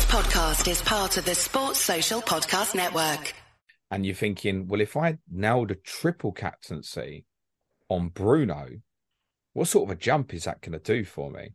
podcast is part of the Sports Social Podcast Network. And you're thinking, well, if I nailed a triple captaincy on Bruno, what sort of a jump is that going to do for me?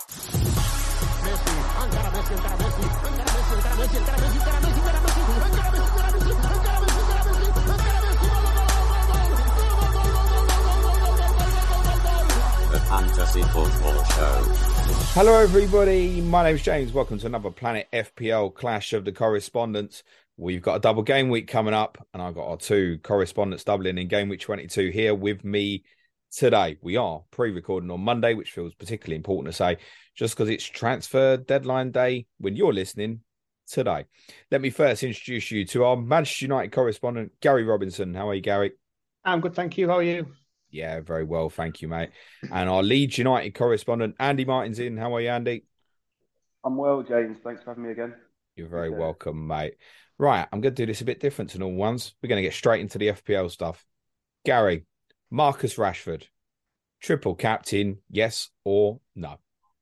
The Fantasy Football Show. Hello, everybody. My name's James. Welcome to another Planet FPL Clash of the Correspondents. We've got a double game week coming up, and I've got our two correspondents doubling in game week 22 here with me today. We are pre-recording on Monday, which feels particularly important to say, just because it's transfer deadline day when you're listening today. Let me first introduce you to our Manchester United correspondent, Gary Robinson. How are you, Gary? I'm good, thank you. How are you? Yeah, very well. Thank you, mate. And our Leeds United correspondent, Andy Martin's in. How are you, Andy? I'm well, James. Thanks for having me again. You're very welcome, mate. Right, I'm going to do this a bit different to normal ones. We're going to get straight into the FPL stuff. Gary, Marcus Rashford, triple captain, yes or no?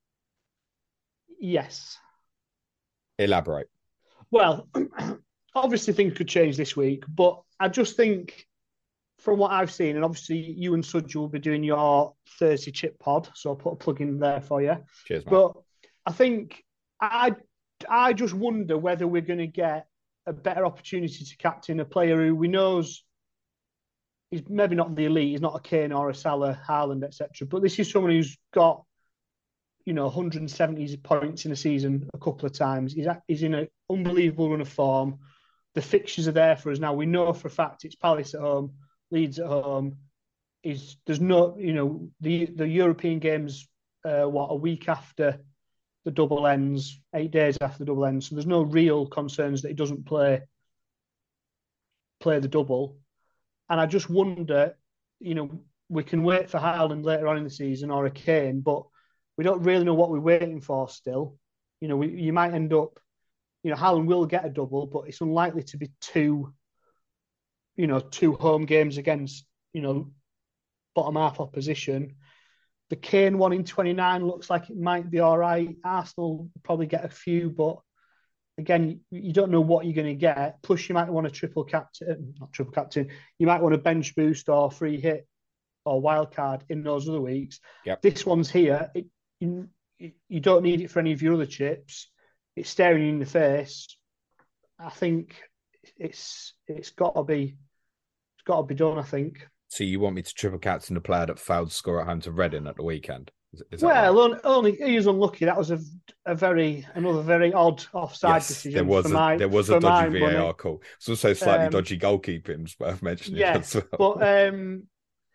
Yes. Elaborate. Well, obviously things could change this week, but I just think from what I've seen, and obviously you and Sudge will be doing your Thursday chip pod, so I'll put a plug in there for you. Cheers, mate. But I think I just wonder whether we're going to get a better opportunity to captain a player who we knows he's maybe not the elite, he's not a Kane or a Salah, Haaland, etc. But this is someone who's got, 170 points in a season a couple of times. He's in an unbelievable run of form. The fixtures are there for us now. We know for a fact it's Palace at home, Leeds at home. There's no, the European games, a week after the double ends, 8 days after the double ends. So there's no real concerns that he doesn't play the double. And I just wonder, we can wait for Haaland later on in the season or a Kane, but we don't really know what we're waiting for still. You might end up, Haaland will get a double, but it's unlikely to be two home games against, bottom half opposition. The Kane one in 29 looks like it might be all right. Arsenal will probably get a few, but again, you don't know what you're going to get. Plus, you might want not triple captain. You might want a bench boost or free hit or wild card in those other weeks. Yep. This one's here. You don't need it for any of your other chips. It's staring you in the face. I think it's got to be done. I think. So you want me to triple captain a player that failed to score at home to Reading at the weekend? Is that well, right? only he was unlucky. That was another very odd offside decision. There was a dodgy VAR call. It's also slightly dodgy goalkeeping. It's worth mentioning. Yes, as well. But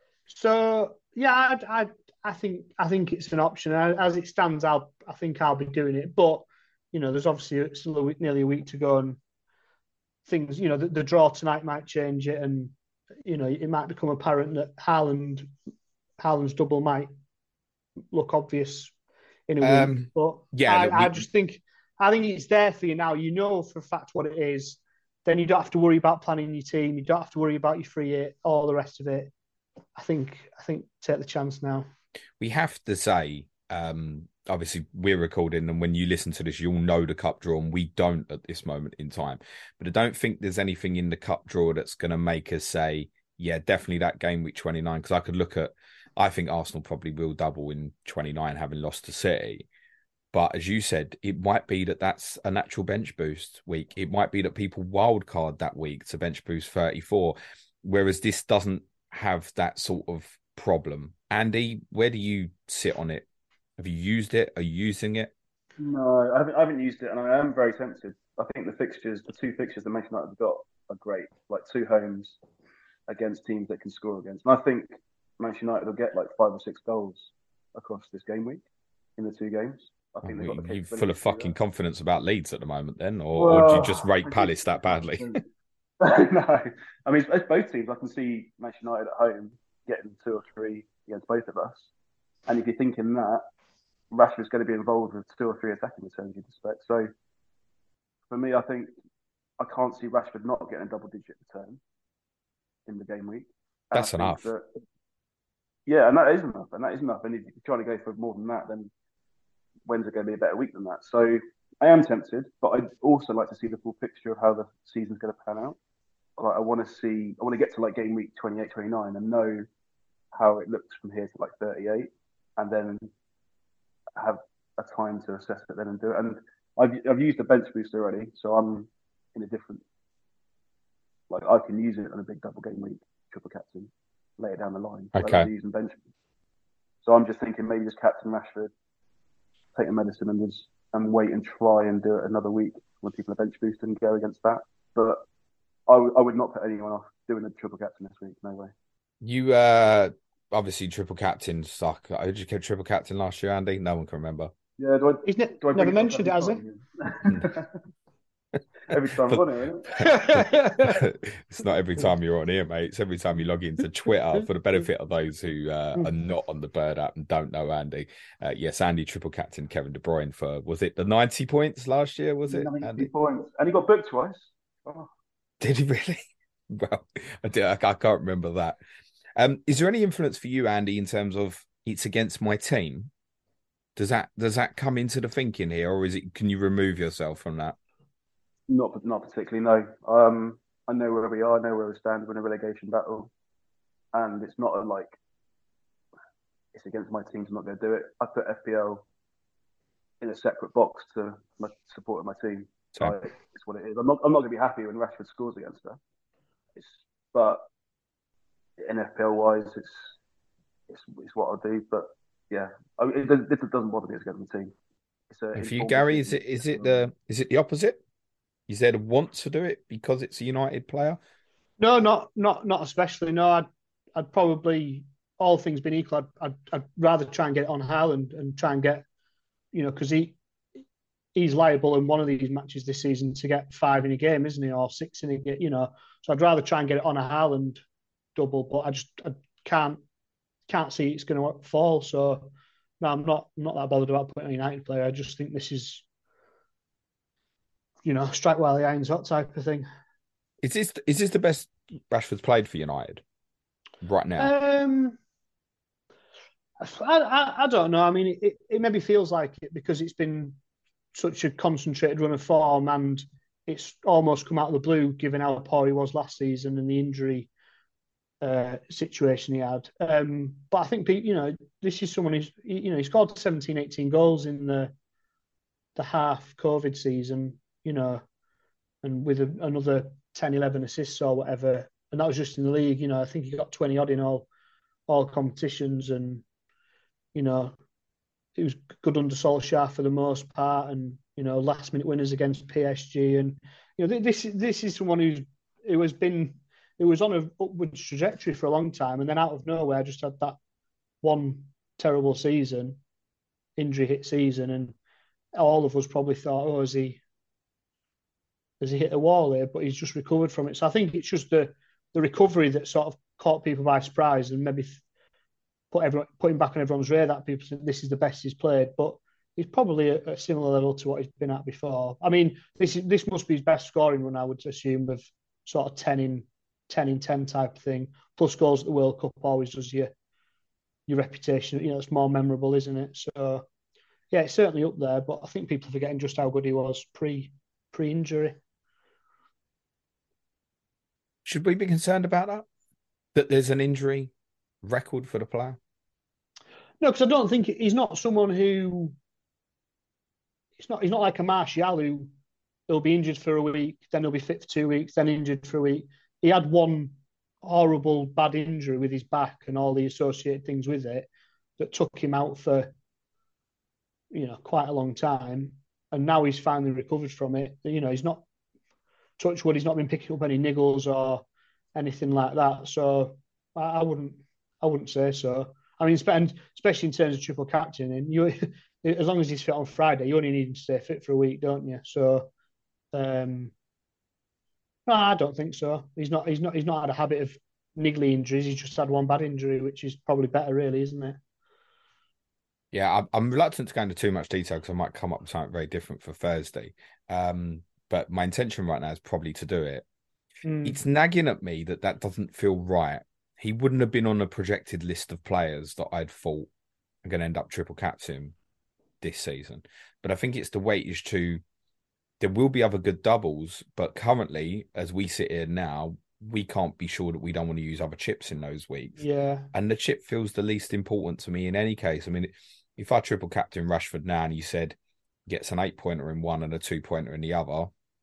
so yeah, I think it's an option. As it stands, I think I'll be doing it. But there's obviously still nearly a week to go, and things. The draw tonight might change it, and it might become apparent that Haaland's double might look obvious in a week. But yeah, I think it's there for you now. You know for a fact what it is. Then you don't have to worry about planning your team. You don't have to worry about your free hit, all the rest of it. I think take the chance now. We have to say, obviously we're recording, and when you listen to this, you'll know the cup draw, and we don't at this moment in time. But I don't think there's anything in the cup draw that's going to make us say, yeah, definitely that game week 29. Because I think Arsenal probably will double in 29, having lost to City. But as you said, it might be that that's a natural bench boost week. It might be that people wildcard that week to bench boost 34, whereas this doesn't have that sort of problem. Andy, where do you sit on it? Have you used it? Are you using it? No, I haven't used it, and I am very tempted. I think the two fixtures that Manchester United have got are great. Like two homes against teams that can score against. And I think Manchester United will get like 5 or 6 goals across this game week in the two games. I think they've got the capability. You're full of fucking confidence about Leeds at the moment, then, or do you just rate Palace that badly? No, I mean it's both teams. I can see Manchester United at home getting 2 or 3 against both of us. And if you're thinking that, Rashford's going to be involved with 2 or 3 attacking returns, you'd expect. So for me, I think I can't see Rashford not getting a double-digit return in the game week. And that's enough. And that is enough. And if you're trying to go for more than that, then when's it going to be a better week than that? So I am tempted, but I'd also like to see the full picture of how the season's going to pan out. Like, I want to get to like game week 28, 29 and know how it looks from here to like 38, and then have a time to assess it then and do it. And I've used the bench boost already, so I'm in a different, like, I can use it on a big double game week, triple captain, lay it down the line. Okay. Using bench boost. So I'm just thinking maybe just captain Rashford, take the medicine and wait and try and do it another week when people are bench boost and go against that. But I would not put anyone off doing the triple captain this week. No way. You obviously triple captain suck. Who did you get triple captain last year, Andy? No one can remember. Yeah, He's never mentioned it, has he? Every time I'm on it. It's not every time you're on here, mate. It's every time you log into Twitter. For the benefit of those who are not on the Bird app and don't know Andy, yes, Andy triple captain Kevin De Bruyne for, was it the 90 points last year? Was it 90 Andy? points, and he got booked twice. Oh. Did he really? Well, I can't remember that. Is there any influence for you, Andy, in terms of it's against my team? Does that come into the thinking here, or can you remove yourself from that? Not particularly, no. I know where we are, I know where we stand. We're in a relegation battle, and it's not it's against my team. I'm not going to do it. I put FPL in a separate box to my support of my team. So it's what it is. I'm not going to be happy when Rashford scores against her. But NFL wise, it's what I'll do. But yeah, it doesn't bother me as against the team. For you, Gary, is it the opposite? Is there the want to do it because it's a United player? No, not especially. No, I'd probably, all things being equal, I'd rather try and get it on Haaland and try and get, because he's liable in one of these matches this season to get 5 in a game, isn't he, or 6 in a game? So I'd rather try and get it on a Haaland double, but I can't see it's going to fall. So no, I'm not that bothered about putting a United player. I just think this is, strike while the iron's hot type of thing. Is this the best Rashford's played for United right now? I don't know. I mean, it maybe feels like it because it's been such a concentrated run of form, and it's almost come out of the blue given how poor he was last season and the injury situation he had. But I think, this is someone who's, he scored 17, 18 goals in the half COVID season, and with another 10, 11 assists or whatever. And that was just in the league. I think he got 20 odd in all competitions, and, it was good under Solskjaer for the most part, and last minute winners against PSG, and this is someone who was on an upward trajectory for a long time, and then out of nowhere just had that one terrible season, injury hit season, and all of us probably thought, has he hit a wall here? But he's just recovered from it. So I think it's just the recovery that sort of caught people by surprise and maybe putting back on everyone's radar that people think this is the best he's played, but he's probably at a similar level to what he's been at before. I mean, this must be his best scoring run, I would assume, of sort of 10 in 10 type of thing. Plus goals at the World Cup always does your reputation. It's more memorable, isn't it? So yeah, it's certainly up there, but I think people are forgetting just how good he was pre-injury. Should we be concerned about that there's an injury record for the player? No, because I don't think he's not someone who. He's not like a Martial who he'll be injured for a week, then he'll be fit for 2 weeks, then injured for a week. He had one horrible bad injury with his back and all the associated things with it that took him out for quite a long time, and now he's finally recovered from it. He's not, touch wood, he's not been picking up any niggles or anything like that. So I wouldn't say so. I mean, especially in terms of triple captain, and you, as long as he's fit on Friday, you only need him to stay fit for a week, don't you? So, no, I don't think so. He's not had a habit of niggly injuries. He's just had one bad injury, which is probably better, really, isn't it? Yeah, I'm reluctant to go into too much detail because I might come up with something very different for Thursday. But my intention right now is probably to do it. It's nagging at me that doesn't feel right. He wouldn't have been on a projected list of players that I'd thought are going to end up triple captain this season. But I think it's the weightage to there will be other good doubles, but currently, as we sit here now, we can't be sure that we don't want to use other chips in those weeks. Yeah. And the chip feels the least important to me in any case. I mean, if I triple captain Rashford now and you said gets an 8-pointer in one and a 2-pointer in the other,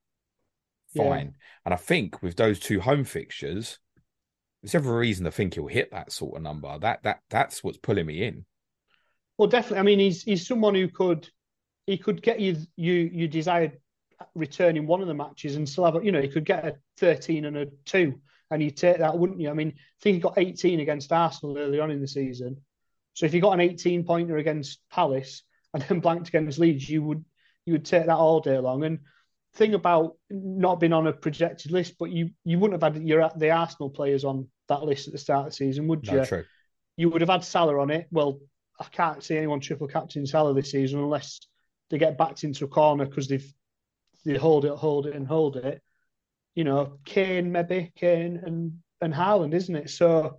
fine. Yeah. And I think with those two home fixtures, there's every reason to think he'll hit that sort of number. That's what's pulling me in. Well, definitely. I mean, he's someone who could get you desired return in one of the matches and still have he could get a 13 and a 2 and you take that, wouldn't you? I mean, I think he got 18 against Arsenal early on in the season. So if you got an 18-pointer against Palace and then blanked against Leeds, you would take that all day long. And thing about not being on a projected list, but you wouldn't have had the Arsenal players on that list at the start of the season, would you? No, true. You would have had Salah on it. Well, I can't see anyone triple captain Salah this season unless they get backed into a corner because they hold it. You know, Kane and Haaland, isn't it? So,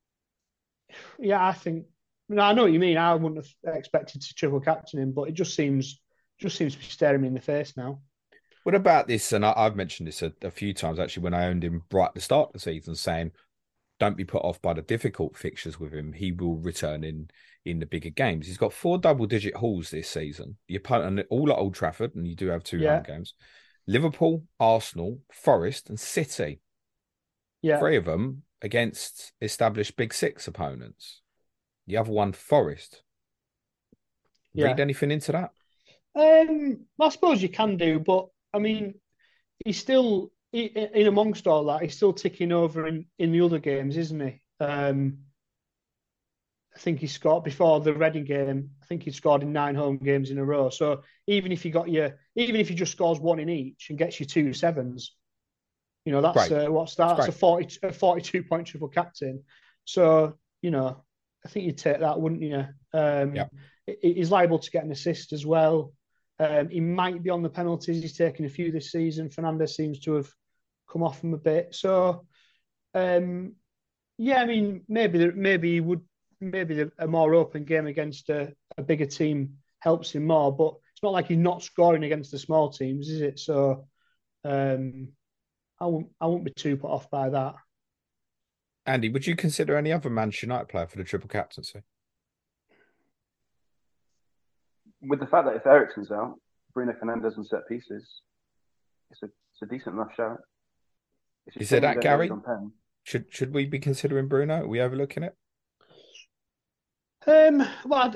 yeah, I think. I know what you mean. I wouldn't have expected to triple captain him, but it just seems to be staring me in the face now. What about this? And I've mentioned this a few times actually when I owned him right at the start of the season, saying, "Don't be put off by the difficult fixtures with him. He will return in the bigger games." He's got 4 double-digit hauls this season. The opponent all at Old Trafford, and you do have 2 home games. Liverpool, Arsenal, Forest, and City. Yeah, 3 of them against established Big Six opponents. The other one, Forest. Read anything into that? I suppose you can do, but I mean, he's still in amongst all that. He's still ticking over in the other games, isn't he? I think he scored before the Reading game. I think he scored in 9 home games in a row. So even if he just scores 1 in each and gets you 2 7s, you know that's what's that? That's a 42-point triple captain. So I think you'd take that, wouldn't you? He's liable to get an assist as well. He might be on the penalties. He's taken a few this season. Fernandes seems to have come off him a bit. So, I mean, maybe a more open game against a bigger team helps him more. But it's not like he's not scoring against the small teams, is it? So, I won't be too put off by that. Andy, would you consider any other Manchester United player for the triple captaincy? With the fact that if Eriksen's out, Bruno Fernandes and set pieces, it's a decent enough shout. Is it that, Gary? Should we be considering Bruno? Are we overlooking it? Well,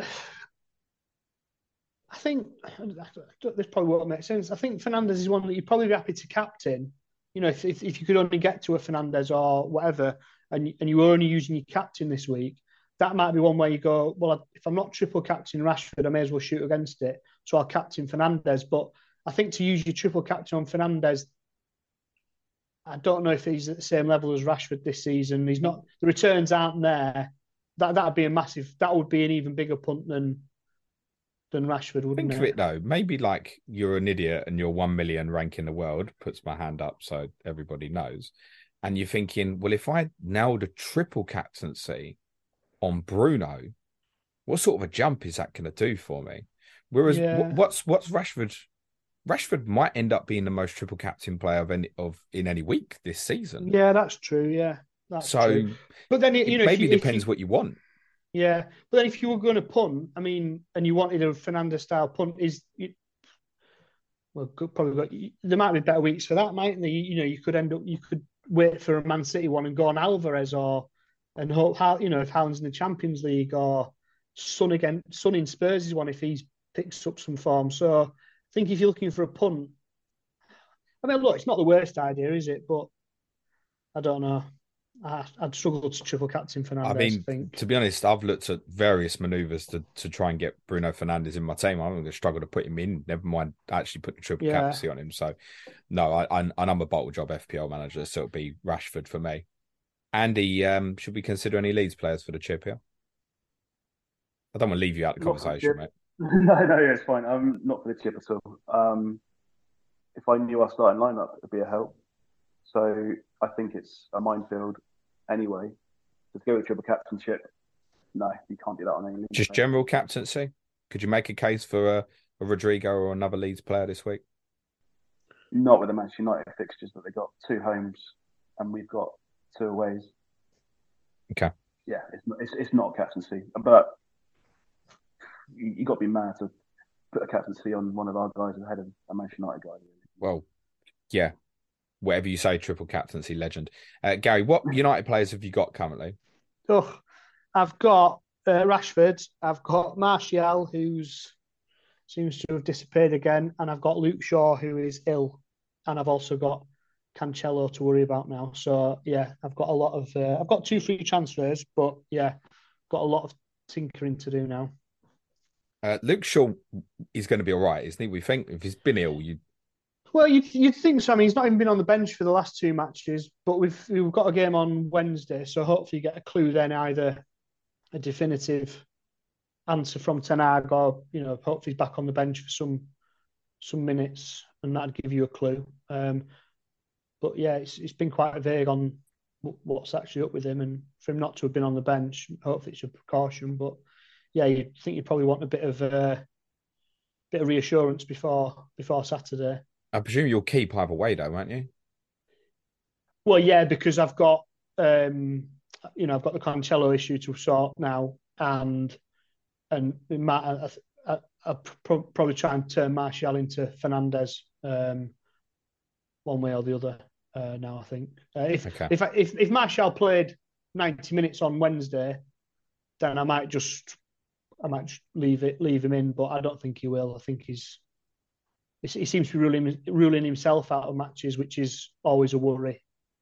I think this probably won't make sense. I think Fernandes is one that you'd probably be happy to captain. You know, if you could only get to a Fernandes or whatever, and you were only using your captain this week, that might be one where you go, well, if I'm not triple captain Rashford, I may as well shoot against it. So I'll captain Fernandes. But I think to use your triple captain on Fernandes, I don't know if he's at the same level as Rashford this season. He's not. The returns aren't there. That'd be a massive. That would be an even bigger punt than Rashford, wouldn't it? Think of it though. Maybe like you're an idiot and you're 1 million rank in the world. Puts my hand up so everybody knows. And you're thinking, well, if I nailed a triple captaincy on Bruno, what sort of a jump is that going to do for me? Whereas what's Rashford? Rashford might end up being the most triple captain player in any week this season. Yeah, that's true. Yeah, that's true. But then it maybe depends what you want. Yeah, but then if you were going to punt, I mean, and you wanted a Fernandes style punt, there might be better weeks for that, mightn't there? You could wait for a Man City one and go on Alvarez and hope if Haaland's in the Champions League or Son in Spurs' one if he's picks up some form. So I think if you're looking for a punt, I mean, look, it's not the worst idea, is it? But I don't know. I'd struggle to triple captain Fernandes. I think. To be honest, I've looked at various manoeuvres to try and get Bruno Fernandes in my team. I'm going to struggle to put him in. Never mind actually put the triple captaincy on him. So, no, I'm a bottle job FPL manager, so it'll be Rashford for me. Andy, should we consider any Leeds players for the chip here? I don't want to leave you out of the conversation, mate. No, it's fine. I'm not for the chip at all. If I knew our starting lineup, it'd be a help. So I think it's a minefield anyway. To go with triple captainship, no, you can't do that on any Leeds Just player. General captaincy? Could you make a case for a Rodrigo or another Leeds player this week? Not with the Manchester United fixtures, but they got 2 homes and we've got 2 aways. Okay. Yeah, it's not a captaincy, but you got to be mad to put a captaincy on one of our guys ahead of a Manchester United guy. Really. Well, yeah. Whatever you say, triple captaincy legend. Gary, what United players have you got currently? Oh, I've got Rashford. I've got Martial, who seems to have disappeared again, and I've got Luke Shaw, who is ill, and I've also got Cancelo to worry about now. So yeah, I've got a lot of. I've got 2 free transfers, but yeah, got a lot of tinkering to do now. Luke Shaw is going to be all right, isn't he? We think if he's been ill, Well, you'd think so. I mean, he's not even been on the bench for the last 2 matches, but we've got a game on Wednesday, so hopefully you get a clue then, either a definitive answer from Ten Hag, or hopefully he's back on the bench for some minutes, and that'd give you a clue. But yeah, it's been quite vague on what's actually up with him, and for him not to have been on the bench, hopefully it's a precaution. But yeah, you think you probably want a bit of reassurance before Saturday. I presume you'll keep either way, though, won't you? Well, yeah, because I've got I've got the Cancelo issue to sort now, and I'll probably try and turn Martial into Fernandez one way or the other now. I think if Martial played 90 minutes on Wednesday, then I might just leave him in, but I don't think he will. I think he seems to be ruling himself out of matches, which is always a worry.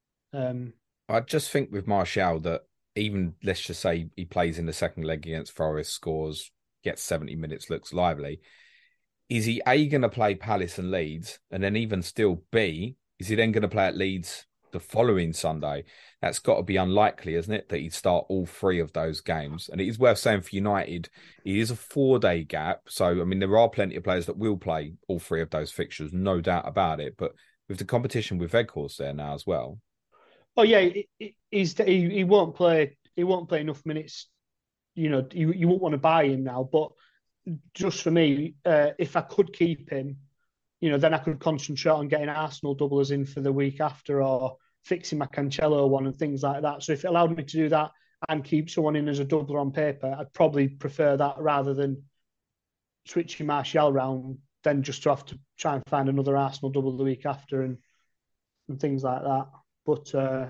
I just think with Martial that even, let's just say he plays in the second leg against Forest, scores, gets 70 minutes, looks lively. Is he A, going to play Palace and Leeds? And then even still B, is he then going to play at Leeds the following Sunday? That's got to be unlikely, isn't it? That he'd start all 3 of those games. And it is worth saying for United, it is a 4-day gap. So, I mean, there are plenty of players that will play all 3 of those fixtures, no doubt about it. But with the competition with Weghorst there now as well. Oh yeah, he won't play. He won't play enough minutes. You won't want to buy him now. But just for me, if I could keep him, then I could concentrate on getting Arsenal doublers in for the week after, or fixing my Cancelo one and things like that. So if it allowed me to do that and keep someone in as a doubler on paper, I'd probably prefer that rather than switching Martial round. Then just to have to try and find another Arsenal double the week after and things like that. But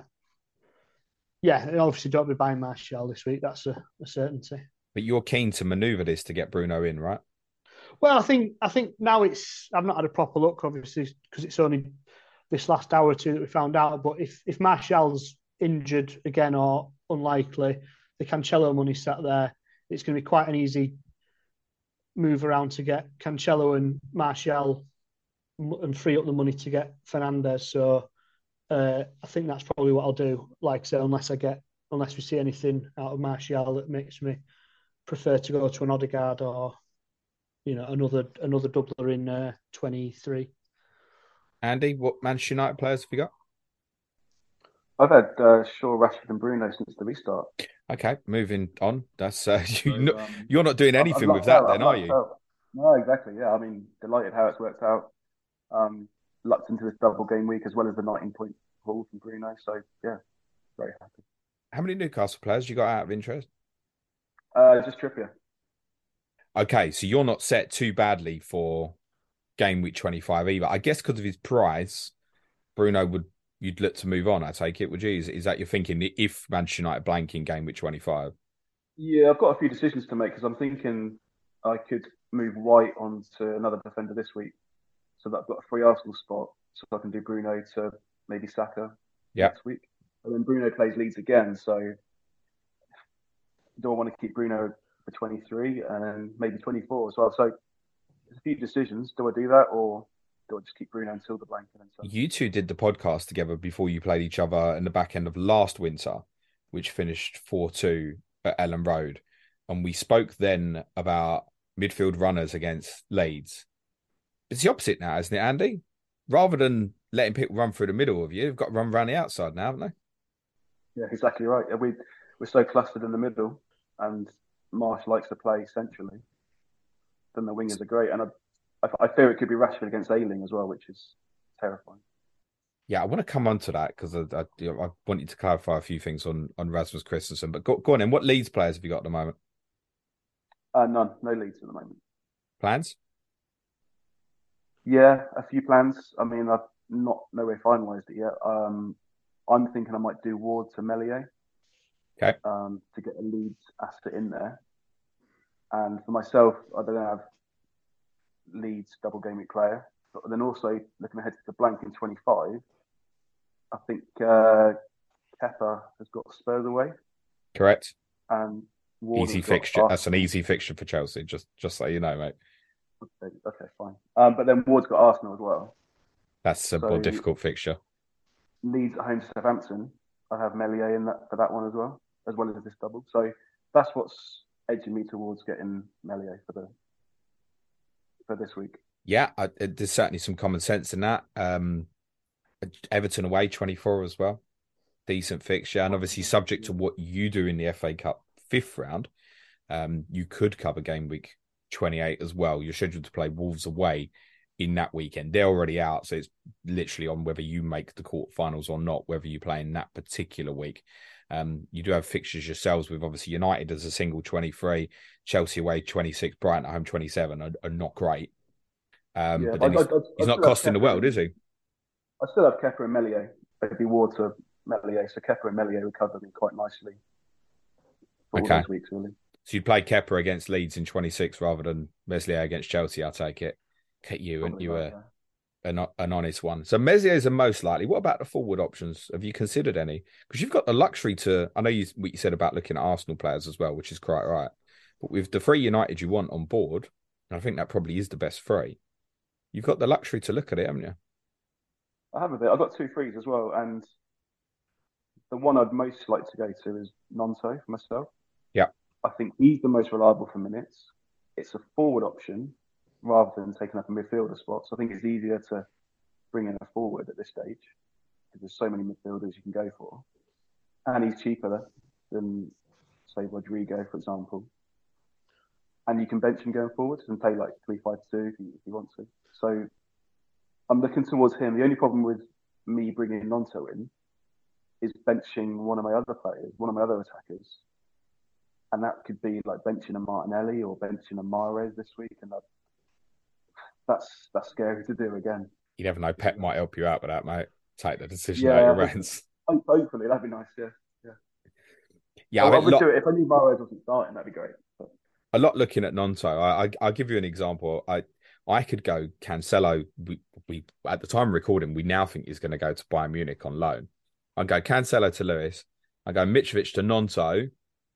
yeah, obviously don't be buying Martial this week. That's a certainty. But you're keen to manoeuvre this to get Bruno in, right? Well, I think now I've not had a proper look, obviously, because it's only this last hour or 2 that we found out. But if Martial's injured again or unlikely, the Cancelo money's sat there. It's going to be quite an easy move around to get Cancelo and Martial and free up the money to get Fernandez. So I think that's probably what I'll do. Like I said, unless we see anything out of Martial that makes me prefer to go to an Odegaard or another doubler in 23. Andy, what Manchester United players have you got? I've had Shaw, Rashford, and Bruno since the restart. Okay, moving on. That's you're not doing anything with that, then, are you? No, exactly. Yeah, I mean, delighted how it's worked out. Lucked into this double game week as well as the 19-point haul from Bruno. So yeah, very happy. How many Newcastle players you got out of interest? Just Trippier. Okay, so you're not set too badly for game week 25 either. I guess because of his price, Bruno you'd look to move on. I take it, would you? Is that your thinking? If Manchester United blank in game week 25? Yeah, I've got a few decisions to make because I'm thinking I could move White onto another defender this week. So that I've got a free Arsenal spot, so I can do Bruno to maybe Saka next week. And then Bruno plays Leeds again, so do I want to keep Bruno for 23 and then maybe 24 as well? So there's a few decisions. Do I do that or do I just keep Bruno until the blank? You two did the podcast together before you played each other in the back end of last winter, which finished 4-2 at Ellen Road. And we spoke then about midfield runners against Leeds. It's the opposite now, isn't it, Andy? Rather than letting people run through the middle of you, they've got to run around the outside now, haven't they? Yeah, exactly right. We're so clustered in the middle, and Marsh likes to play centrally. Then the wingers are great, and I fear it could be Rashford against Ayling as well, which is terrifying. Yeah, I want to come on to that because I wanted to clarify a few things on Rasmus Christensen. But go on then. What Leeds players have you got at the moment? None, no Leeds at the moment. Plans? Yeah, a few plans. I mean, I've not nowhere finalised it yet. I'm thinking I might do Ward to Melier. Okay. To get a Leeds asset in there. And for myself, I don't have Leeds double game week player. But then also looking ahead to the blank in 25, I think Kepa has got Spurs away. Correct. And Ward easy has got fixture. Arsenal. That's an easy fixture for Chelsea. Just so you know, mate. Okay, fine. But then Ward's got Arsenal as well. That's a more difficult fixture. Leeds at home to Southampton. I have Melier in that for that one as well as this double. So that's what's edging me towards getting Melier for this week. Yeah, there's certainly some common sense in that. Everton away 24 as well. Decent fixture. And obviously subject to what you do in the FA Cup 5th round, you could cover game week 28 as well. You're scheduled to play Wolves away in that weekend. They're already out, so it's literally on whether you make the quarterfinals or not, whether you play in that particular week. You do have fixtures yourselves with obviously United as a single 23, Chelsea away 26, Brighton at home 27 are not great. But then he's not costing the world, is he? I still have Kepa and Melier. Maybe Ward to Melier. So Kepa and Melier would cover me quite nicely for all those weeks, really. So you'd play Kepa against Leeds in 26 rather than Meslier against Chelsea, I take it. Get you, and you were an honest one. So Meslier is the most likely. What about the forward options? Have you considered any? Because you've got the luxury to, I know what you said about looking at Arsenal players as well, which is quite right. But with the 3 United you want on board, and I think that probably is the best 3, you've got the luxury to look at it, haven't you? I have a bit. I've got 2 3s as well. And the one I'd most like to go to is Nonto for myself. Yeah. I think he's the most reliable for minutes. It's a forward option rather than taking up a midfielder spot. So I think it's easier to bring in a forward at this stage because there's so many midfielders you can go for. And he's cheaper than, say, Rodrigo, for example. And you can bench him going forward and play like 3-5-2 if you want to. So I'm looking towards him. The only problem with me bringing Nonto in is benching one of my other players, one of my other attackers. And that could be like benching a Martinelli or benching a Mahrez this week. And that's scary to do again. You never know. Pep might help you out with that, mate. Take the decision out of your hands. Hopefully, that'd be nice, Yeah, I would do it. If I knew Mahrez wasn't starting, that'd be great. But a lot looking at Nonto. I'll give you an example. I could go Cancelo. We at the time of recording, we now think he's going to go to Bayern Munich on loan. I'd go Cancelo to Lewis. I go Mitrovic to Nonto.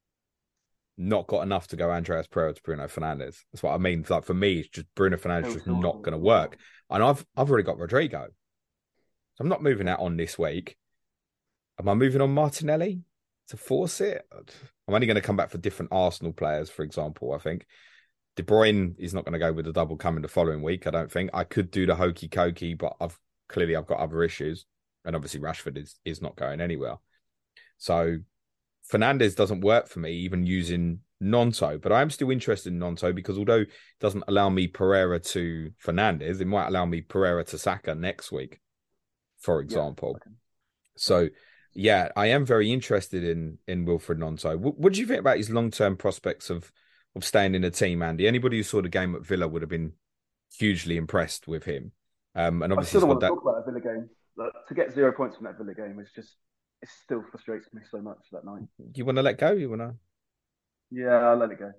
Not got enough to go Andreas Pereira to Bruno Fernandes. That's what I mean. Like for me, it's just Bruno Fernandes just not going to work. And I've already got Rodrigo. So I'm not moving that on this week. Am I moving on Martinelli to force it? I'm only going to come back for different Arsenal players, for example, I think. De Bruyne is not going to go with the double coming the following week, I don't think. I could do the hokey cokey, but I've got other issues. And obviously Rashford is not going anywhere. So Fernandes doesn't work for me, even using Nonto. But I am still interested in Nonto because although it doesn't allow me Pereira to Fernandes, it might allow me Pereira to Saka next week, for example. Yeah. So, yeah, I am very interested in Wilfried Nonto. What do you think about his long-term prospects of staying in the team, Andy? Anybody who saw the game at Villa would have been hugely impressed with him. And obviously, I still don't want to talk about that Villa game. To get 0 points from that Villa game is just, it still frustrates me so much that night. You want to let go? You want to? Yeah, I'll let it go.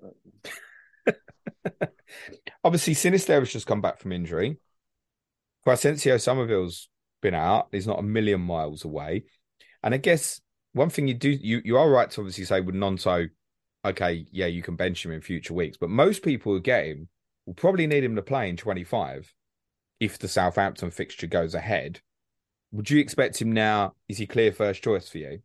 Obviously, Sinister has just come back from injury. Crescencio Somerville's been out. He's not a million miles away. And I guess one thing you are right to obviously say with Nonto, okay, yeah, you can bench him in future weeks. But most people who get him will probably need him to play in 25 if the Southampton fixture goes ahead. Would you expect him now? Is he clear first choice for you?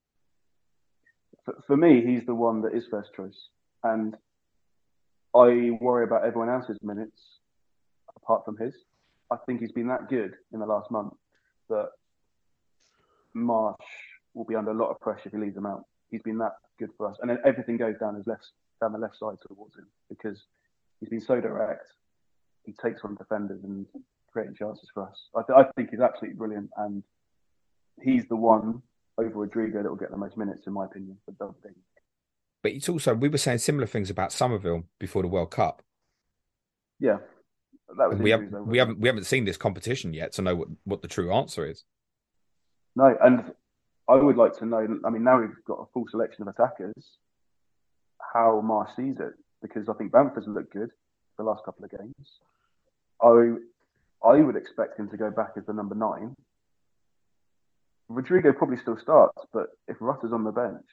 For me, he's the one that is first choice. And I worry about everyone else's minutes apart from his. I think he's been that good in the last month that Marsh will be under a lot of pressure if he leaves him out. He's been that good for us. And then everything goes down the left side towards him because he's been so direct. He takes on defenders and creating chances for us. I think he's absolutely brilliant, and he's the one over Rodrigo that will get the most minutes, in my opinion, for Dublin. But it's also, we were saying similar things about Somerville before the World Cup. Yeah, that was And we haven't seen this competition yet to know what the true answer is. No, and I would like to know. I mean, now we've got a full selection of attackers. How Marsh sees it, because I think Bamford's looked good the last couple of games. I would expect him to go back as the number 9. Rodrigo probably still starts, but if Rutter's on the bench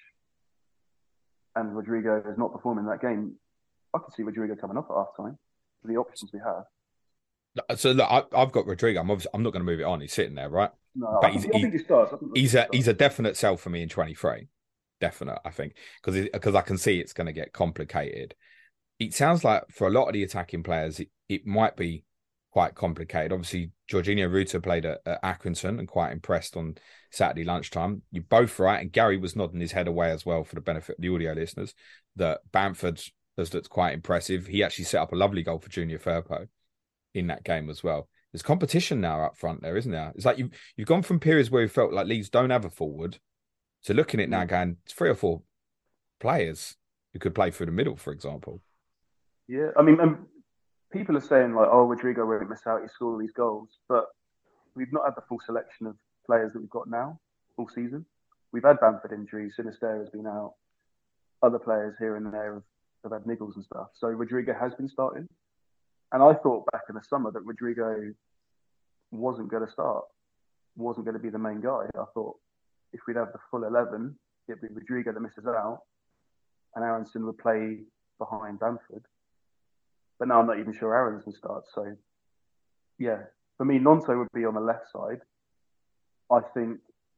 and Rodrigo is not performing that game, I can see Rodrigo coming off at half time. The options we have. So look, I've got Rodrigo. I'm not going to move it on. He's sitting there, right? No, but I think he starts. He's a definite sell for me in 23. Definite, I think, because I can see it's going to get complicated. It sounds like for a lot of the attacking players, it might be quite complicated. Obviously, Jorginho Ruta played at Accrington and quite impressed on Saturday lunchtime. You're both right, and Gary was nodding his head away as well for the benefit of the audio listeners, that Bamford has looked quite impressive. He actually set up a lovely goal for Junior Firpo in that game as well. There's competition now up front there, isn't there? It's like you've gone from periods where you felt like Leeds don't have a forward to looking at it now going, it's 3 or 4 players who could play through the middle, for example. Yeah, I mean, people are saying like, oh, Rodrigo won't miss out, he scored all these goals, but we've not had the full selection of players that we've got now, full season. We've had Bamford injuries, Sinisterra has been out, other players here and there have had niggles and stuff. So Rodrigo has been starting. And I thought back in the summer that Rodrigo wasn't going to start, wasn't going to be the main guy. I thought if we'd have the full 11, it'd be Rodrigo that misses out and Aronson would play behind Bamford. But now I'm not even sure Aronson starts. So, yeah, for me, Nonto would be on the left side. I think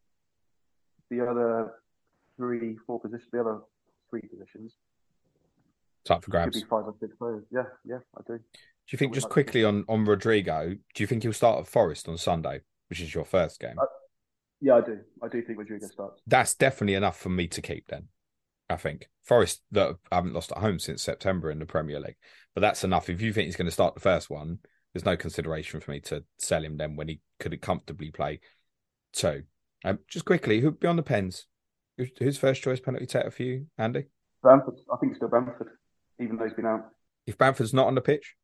the other 3 positions It's up for grabs. could be 5 or 6 players. Yeah, I do. Do you think, just quickly on Rodrigo, do you think he'll start at Forest on Sunday, which is your first game? Yeah, I do. I do think Rodrigo starts. That's definitely enough for me to keep then, I think. Forest, that haven't lost at home since September in the Premier League. But that's enough. If you think he's going to start the first one, there's no consideration for me to sell him then when he could comfortably play 2. Just quickly, who'd be on the pens? Who's first choice penalty taker for you, Andy? Bamford. I think it's still Bamford, even though he's been out. If Bamford's not on the pitch?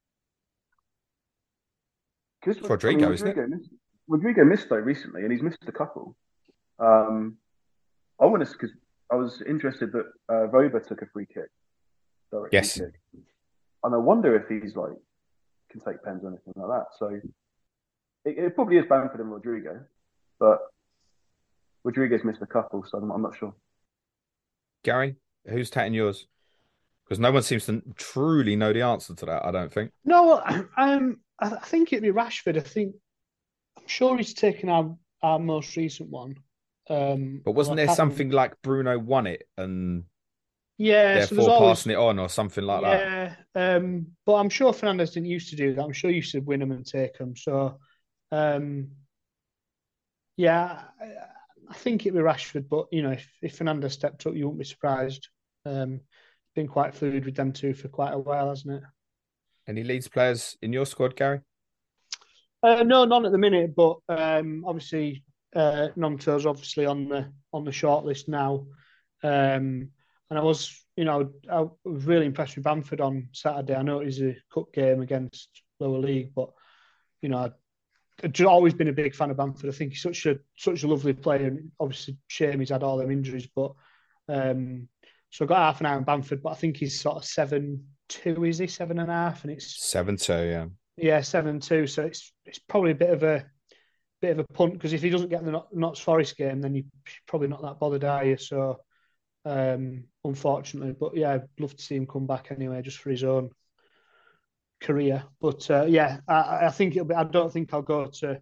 It's Rodrigo, isn't it? Rodrigo missed though recently, and he's missed a couple. I want to, because I was interested that Roba took a free kick. Yes. Free kick. And I wonder if he's like can take pens or anything like that. So it probably is Bamford and Rodrigo, but Rodrigo's missed a couple, so I'm not sure. Gary, who's taking yours? Because no one seems to truly know the answer to that, I don't think. No, I think it'd be Rashford. I'm sure he's taken our most recent one. But wasn't there something like Bruno won it and therefore so passing it on or something like that? Yeah, but I'm sure Fernandes didn't used to do that. I'm sure he used to win them and take them. So, yeah, I think it'd be Rashford. But, you know, if Fernandes stepped up, you wouldn't be surprised. Been quite fluid with them two for quite a while, hasn't it? Any Leeds players in your squad, Gary? No, none at the minute. But obviously, Nonto's obviously on the short list now. And I was really impressed with Bamford on Saturday. I know it was a cup game against lower league, but you know, I've always been a big fan of Bamford. I think he's such a lovely player, and obviously shame he's had all them injuries. But so I got half an eye on Bamford, but I think he's sort of 7-2, is he 7.5? And it's 7-2, yeah. Yeah, 7-2. So it's probably a bit of a punt, because if he doesn't get the Notts Forest game, then you're probably not that bothered, are you? So unfortunately, but yeah, I'd love to see him come back anyway, just for his own career. But yeah, I think it'll be. I don't think I'll go to.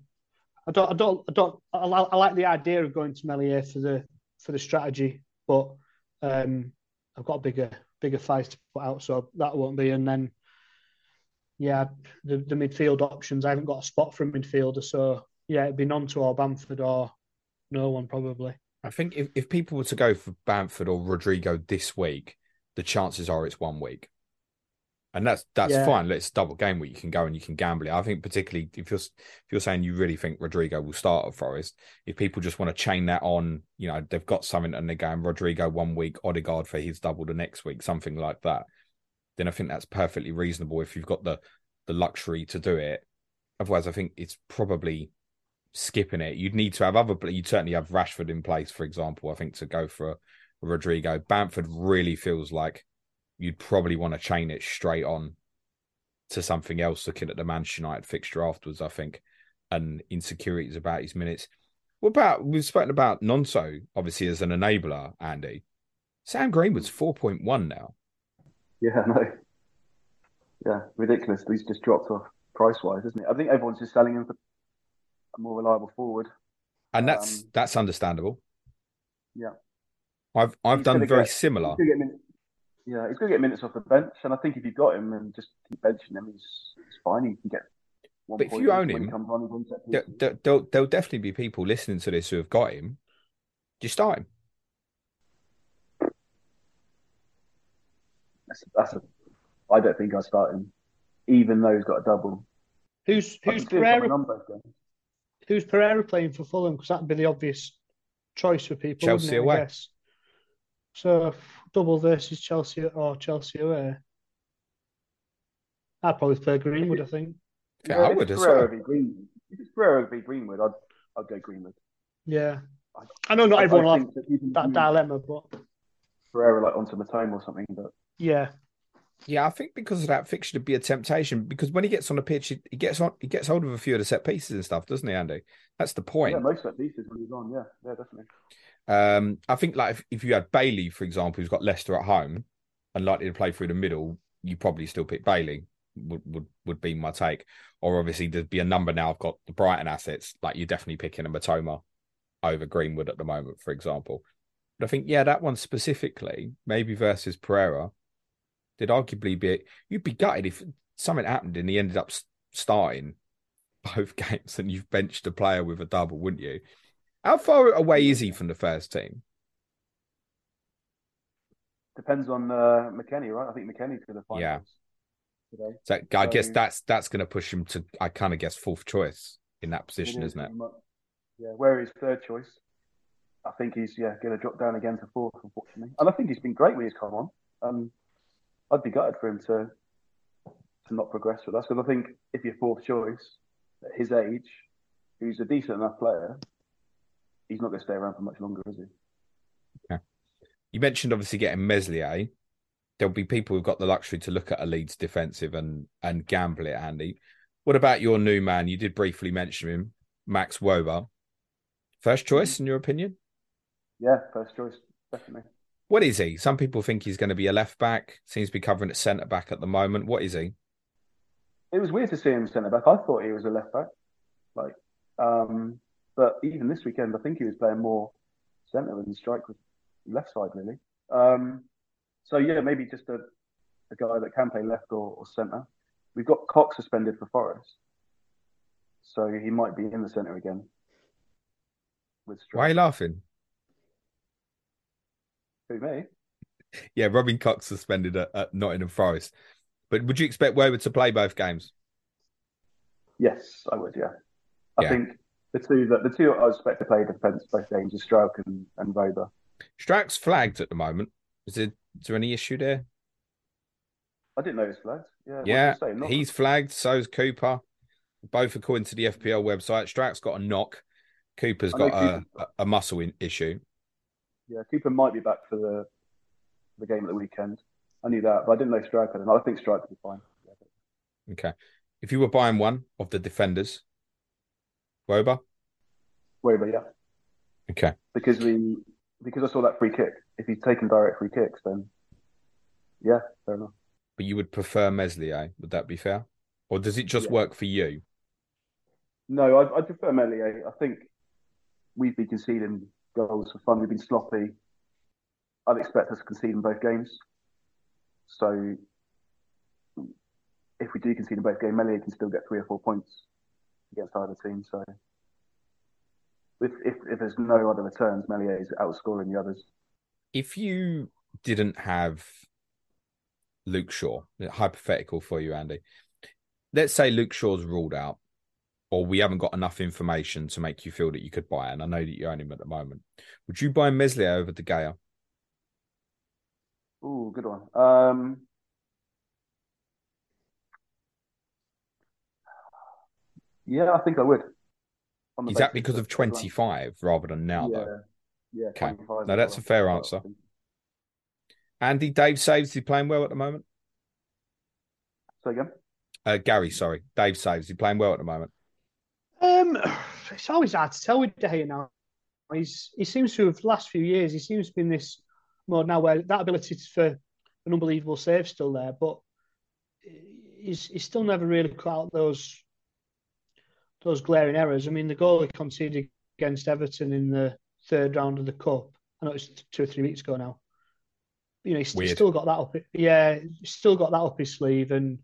I like the idea of going to Meslier for the strategy, but I've got a bigger fight to put out, so that won't be. And then yeah, the midfield options. I haven't got a spot for a midfielder, so yeah, it'd be Nonto or Bamford or no one probably. I think if people were to go for Bamford or Rodrigo this week, the chances are it's 1 week. And that's Yeah. fine. It's double game week. You can go and you can gamble it. I think particularly if you're saying you really think Rodrigo will start at Forest, if people just want to chain that on, they've got something and they're going Rodrigo 1 week, Odegaard for his double the next week, something like that, then I think that's perfectly reasonable if you've got the luxury to do it. Otherwise, I think it's probably skipping it. You'd need to have you'd certainly have Rashford in place, for example, I think, to go for a Rodrigo. Bamford really feels like you'd probably want to chain it straight on to something else, looking at the Manchester United fixture afterwards, I think, and insecurities about his minutes. We've spoken about Nonso, obviously, as an enabler, Andy. Sam Greenwood's 4.1 now. Yeah, no. Yeah, ridiculous. He's just dropped off price-wise, isn't it? I think everyone's just selling him for a more reliable forward. And that's understandable. Yeah. I've done very similar. He's going to get minutes off the bench, and I think if you've got him and just keep benching him, he's fine. He can get 1 point. But if you own him, there'll definitely be people listening to this who have got him. Do you start him? I don't think I start him, even though he's got a double. Who's Pereira? Who's Pereira playing for Fulham? Because that'd be the obvious choice for people. Chelsea away. I guess. So double versus Chelsea or Chelsea away. I'd probably play Greenwood, I think. Yeah, I would as well. If it's Pereira v Greenwood, I'd go Greenwood. Yeah. I know not everyone will have that dilemma, but Pereira like onto Matoma or something, but yeah. Yeah, I think because of that fixture to be a temptation, because when he gets on the pitch, he gets hold of a few of the set pieces and stuff, doesn't he, Andy? That's the point. Yeah, most set pieces when he's on, yeah, definitely. I think like if you had Bailey, for example, who's got Leicester at home and likely to play through the middle, you probably still pick Bailey. Would be my take. Or obviously there'd be a number now. I've got the Brighton assets, like you're definitely picking a Matoma over Greenwood at the moment, for example. But I think that one specifically, maybe versus Pereira, did arguably be. You'd be gutted if something happened and he ended up starting both games and you've benched a player with a double, wouldn't you? How far away is he from the first team? Depends on McKennie, right? I think McKennie's going to find today. So I guess that's going to push him to, I kind of guess, fourth choice in that position, isn't it? Yeah, where is third choice? I think he's going to drop down again to fourth, unfortunately. And I think he's been great when he's come on. I'd be gutted for him to not progress with us, because I think if you're fourth choice at his age, who's a decent enough player, he's not going to stay around for much longer, is he? Yeah. You mentioned obviously getting Meslier. There'll be people who've got the luxury to look at a Leeds defensive and gamble it, Andy. What about your new man? You did briefly mention him, Max Woba. First choice, in your opinion? Yeah, first choice, definitely. What is he? Some people think he's going to be a left back. Seems to be covering at centre back at the moment. What is he? It was weird to see him centre back. I thought he was a left back. But even this weekend, I think he was playing more centre than strike with left side, really. So yeah, maybe just a guy that can play left or centre. We've got Cox suspended for Forest, so he might be in the centre again. Why are you laughing? Who, me? Yeah, Robin Cox suspended at Nottingham Forest. But would you expect Woba to play both games? Yes, I would. Yeah, I think the two I expect to play defence both games is Struijk and Woba. Struijk's flagged at the moment. Is there any issue there? I didn't know he was flagged. Yeah, he's flagged. So's Cooper. Both according to the FPL website. Struijk's got a knock. Cooper's got a muscle issue. Yeah, Cooper might be back for the game at the weekend. I knew that, but I didn't know Struijk. I think Struijk will be fine. Yeah. Okay. If you were buying one of the defenders, Woba, yeah. Okay. Because I saw that free kick. If he's taken direct free kicks, then yeah, fair enough. But you would prefer Meslier, would that be fair? Or does it just work for you? No, I prefer Meslier. I think we've been conceding goals for fun. We've been sloppy. I'd expect us to concede in both games. So if we do concede in both games, Meslier can still get 3 or 4 points against either team. So if there's no other returns, Meslier is outscoring the others. If you didn't have Luke Shaw. Hypothetical for you, Andy. Let's say Luke Shaw's ruled out, or we haven't got enough information to make you feel that you could buy it, and I know that you own him at the moment. Would you buy Meslier over De Gea? Ooh, good one. Yeah, I think I would. Is that because of 25 rather than now, though? Yeah. Okay. 25 No, that's a fair answer. Andy, Dave Saves, is he playing well at the moment? So again? Gary, sorry. Dave Saves, is he playing well at the moment? It's always hard to tell with De Gea now. He seems to have, the last few years, he seems to be in this mode now where that ability for an unbelievable save still there, but he's still never really cut out those glaring errors. I mean, the goal he conceded against Everton in the third round of the Cup, I know it's 2 or 3 weeks ago now. You know, he's still got that up. Yeah, he's still got that up his sleeve, and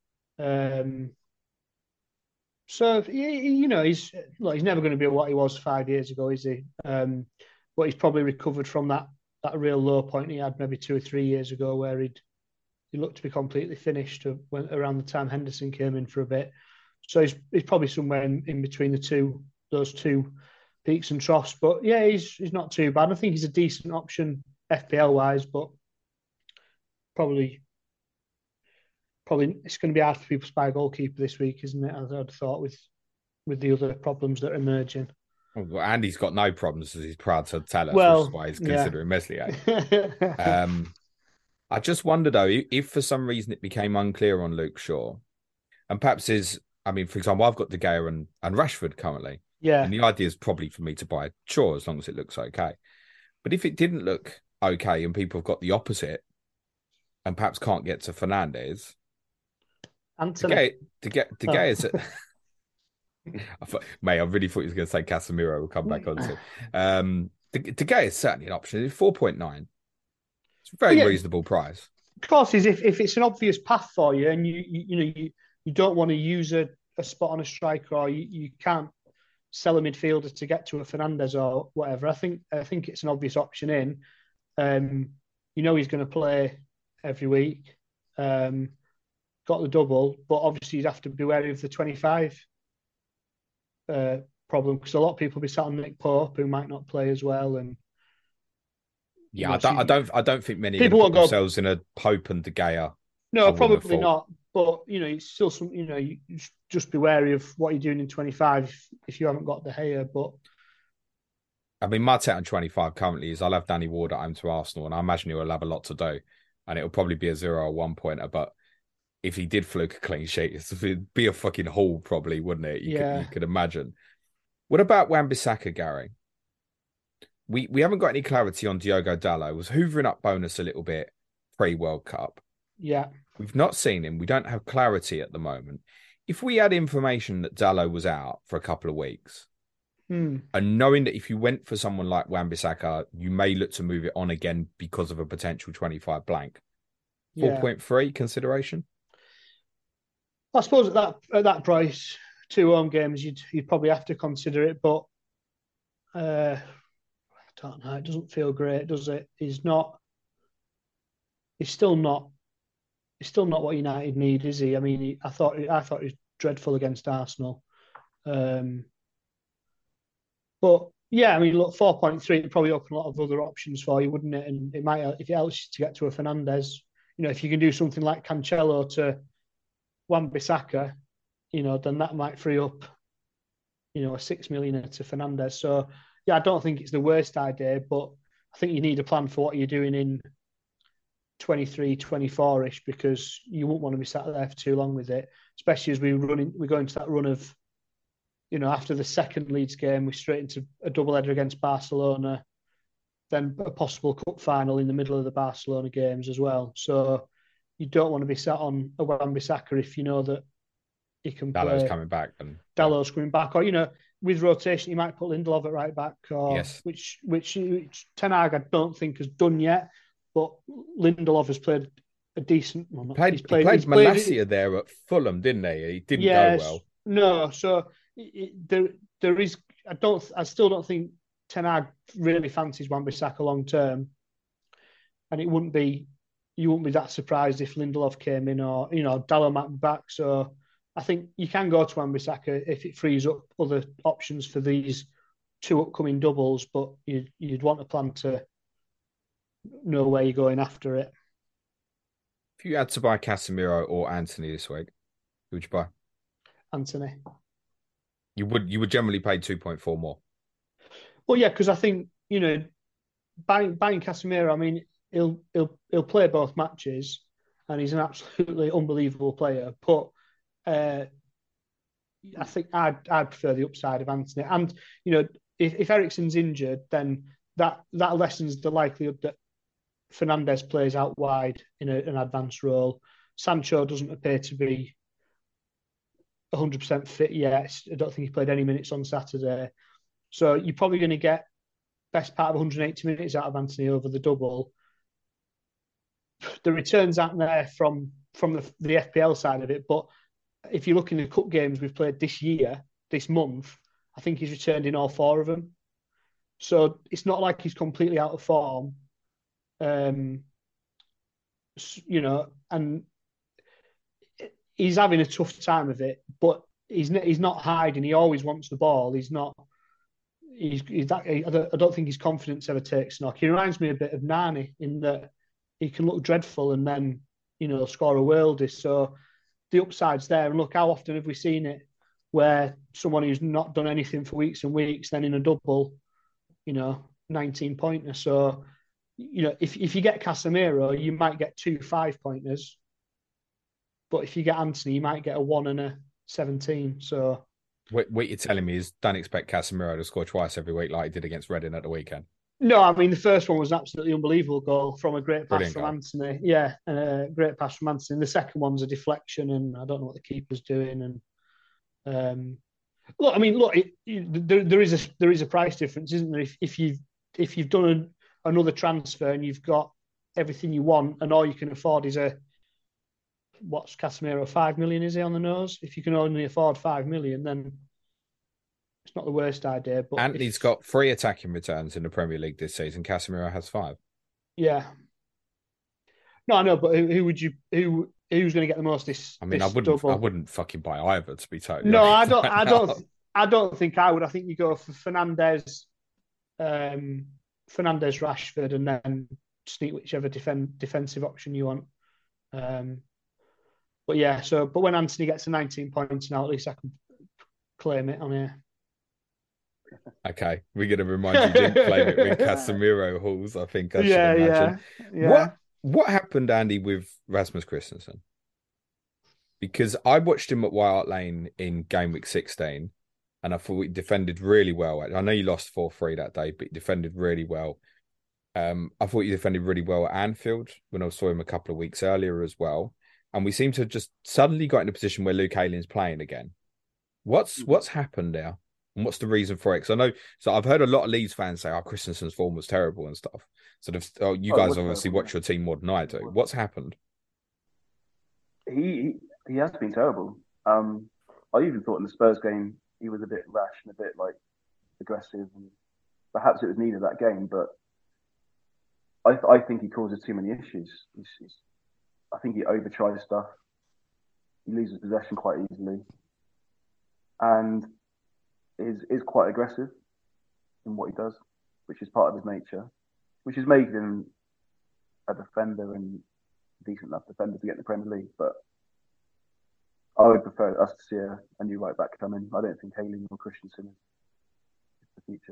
so you know, he's never going to be what he was 5 years ago, is he? But he's probably recovered from that real low point he had maybe 2 or 3 years ago, where he looked to be completely finished around the time Henderson came in for a bit. So he's probably somewhere in between those two peaks and troughs. But yeah, he's not too bad. I think he's a decent option FPL wise, but probably it's going to be hard for people to buy a goalkeeper this week, isn't it? As I'd thought with the other problems that are emerging. Well, Andy's got no problems, as he's proud to tell us, well, which is why he's considering Meslier. I just wonder, though, if for some reason it became unclear on Luke Shaw, and perhaps for example, I've got De Gea and Rashford currently. Yeah. And the idea is probably for me to buy Shaw as long as it looks okay. But if it didn't look okay and people have got the opposite and perhaps can't get to Fernandes, Anthony. De Gea is mate, I really thought he was going to say Casemiro will come back on to. De Gea is certainly an option. It's 4.9. It's a very reasonable price. Of course, if it's an obvious path for you and you don't want to use a spot on a striker, or you can't sell a midfielder to get to a Fernandes or whatever, I think it's an obvious option in. He's going to play every week. Got the double, but obviously you'd have to be wary of the 25 problem, because a lot of people will be sat on Nick Pope, who might not play as well. And yeah, I don't think many people won't put themselves in a Pope and De Gea. No, probably not. But it's still some. You just be wary of what you're doing in 25 if you haven't got De Gea. But I mean, my take on 25 currently is I'll have Danny Ward at home to Arsenal, and I imagine he'll have a lot to do, and it'll probably be a 0 or 1 pointer. But if he did fluke a clean sheet, it'd be a fucking haul, probably, wouldn't it? You could imagine. What about Wan-Bissaka, Gary? We haven't got any clarity on Diogo Dalot. Was hoovering up bonus a little bit pre-World Cup. Yeah. We've not seen him. We don't have clarity at the moment. If we had information that Dalot was out for a couple of weeks, and knowing that if you went for someone like Wan-Bissaka, you may look to move it on again because of a potential 25 blank. 4.3 consideration? I suppose at that price, 2 home games, you'd probably have to consider it, but I don't know. It doesn't feel great, does it? He's still not what United need, is he? I mean, I thought he was dreadful against Arsenal, but yeah, I mean, look, 4.3 would probably open a lot of other options for you, wouldn't it? And it might, if it helps you to get to a Fernandes, if you can do something like Cancelo to Wan-Bissaka, then that might free up, a 6 million to Fernandes. So yeah, I don't think it's the worst idea, but I think you need a plan for what you're doing in 23, 24-ish, because you won't want to be sat there for too long with it, especially as we're going to that run of, after the second Leeds game, we're straight into a double-header against Barcelona, then a possible cup final in the middle of the Barcelona games as well. So you don't want to be sat on a Wan-Bissaka if you know that he can play. Dalot's coming back. Dalot's coming back. Or, with rotation, you might put Lindelof at right back, or yes. which Ten Hag I don't think has done yet, but Lindelof has played a decent... Well, he's played Malacia there at Fulham, didn't he? He didn't go well. No, so there is... I still don't think Ten Hag really fancies Wan-Bissaka long term, and it wouldn't be you wouldn't be that surprised if Lindelof came in or, Dalot might be back. So I think you can go to Wan-Bissaka if it frees up other options for these two upcoming doubles, but you'd want a plan to know where you're going after it. If you had to buy Casemiro or Anthony this week, who would you buy? Anthony. You would generally pay 2.4 more. Well, yeah, because I think, buying Casemiro, I mean, he'll play both matches and he's an absolutely unbelievable player. But I think I'd prefer the upside of Anthony. And, if Eriksen's injured, then that lessens the likelihood that Fernandes plays out wide in an advanced role. Sancho doesn't appear to be 100% fit yet. I don't think he played any minutes on Saturday. So you're probably going to get best part of 180 minutes out of Anthony over the double. The returns aren't there from the FPL side of it, but if you look in the cup games we've played this month, I think he's returned in all 4 of them. So it's not like he's completely out of form. And he's having a tough time of it, but he's not hiding. He always wants the ball. I don't think his confidence ever takes knock. He reminds me a bit of Nani in that he can look dreadful and then, score a worldie. So the upside's there. And look, how often have we seen it where someone who's not done anything for weeks and weeks, then in a double, 19-pointer. So, if you get Casemiro, you might get 2 5-pointers. But if you get Anthony, you might get a 1 and a 17. So what you're telling me is don't expect Casemiro to score twice every week like he did against Reading at the weekend. No, I mean, the first one was an absolutely unbelievable goal from a great pass Brilliant from goal. Anthony. Yeah, great pass from Anthony. The second one's a deflection, and I don't know what the keeper's doing. And there is a price difference, isn't there? If you've done another transfer and you've got everything you want, and all you can afford is what's Casemiro, 5 million, is he on the nose? If you can only afford 5 million, then it's not the worst idea. But Anthony's got 3 attacking returns in the Premier League this season. Casemiro has 5. Yeah. No, I know, but who's going to get the most this? I mean, this I wouldn't fucking buy either, to be totally No, honest. I don't think I would. I think you go for Fernandes, Rashford, and then sneak whichever defensive option you want. But yeah, but when Anthony gets to 19 points now, at least I can claim it on here. Okay, we're going to remind you didn't claim it with Casemiro Halls, I think I should imagine. Yeah. What happened, Andy, with Rasmus Christensen? Because I watched him at White Hart Lane in game week 16, and I thought he defended really well. I know you lost 4-3 that day, but he defended really well. I thought he defended really well at Anfield when I saw him a couple of weeks earlier as well. And we seem to have just suddenly got in a position where Luke Ayling's playing again. What's happened there? And what's the reason for it? Because I've heard a lot of Leeds fans say, Christensen's form was terrible and stuff. You guys obviously watch your team more than I do. What's happened? He has been terrible. I even thought in the Spurs game he was a bit rash and a bit aggressive, and perhaps it was needed that game. But I think he causes too many issues. I think he overtries stuff. He loses possession quite easily, and is quite aggressive in what he does, which is part of his nature, which has made him a defender and a decent enough defender to get in the Premier League. But I would prefer us to see a new right back come in. I don't think Ayling or Christensen is the future.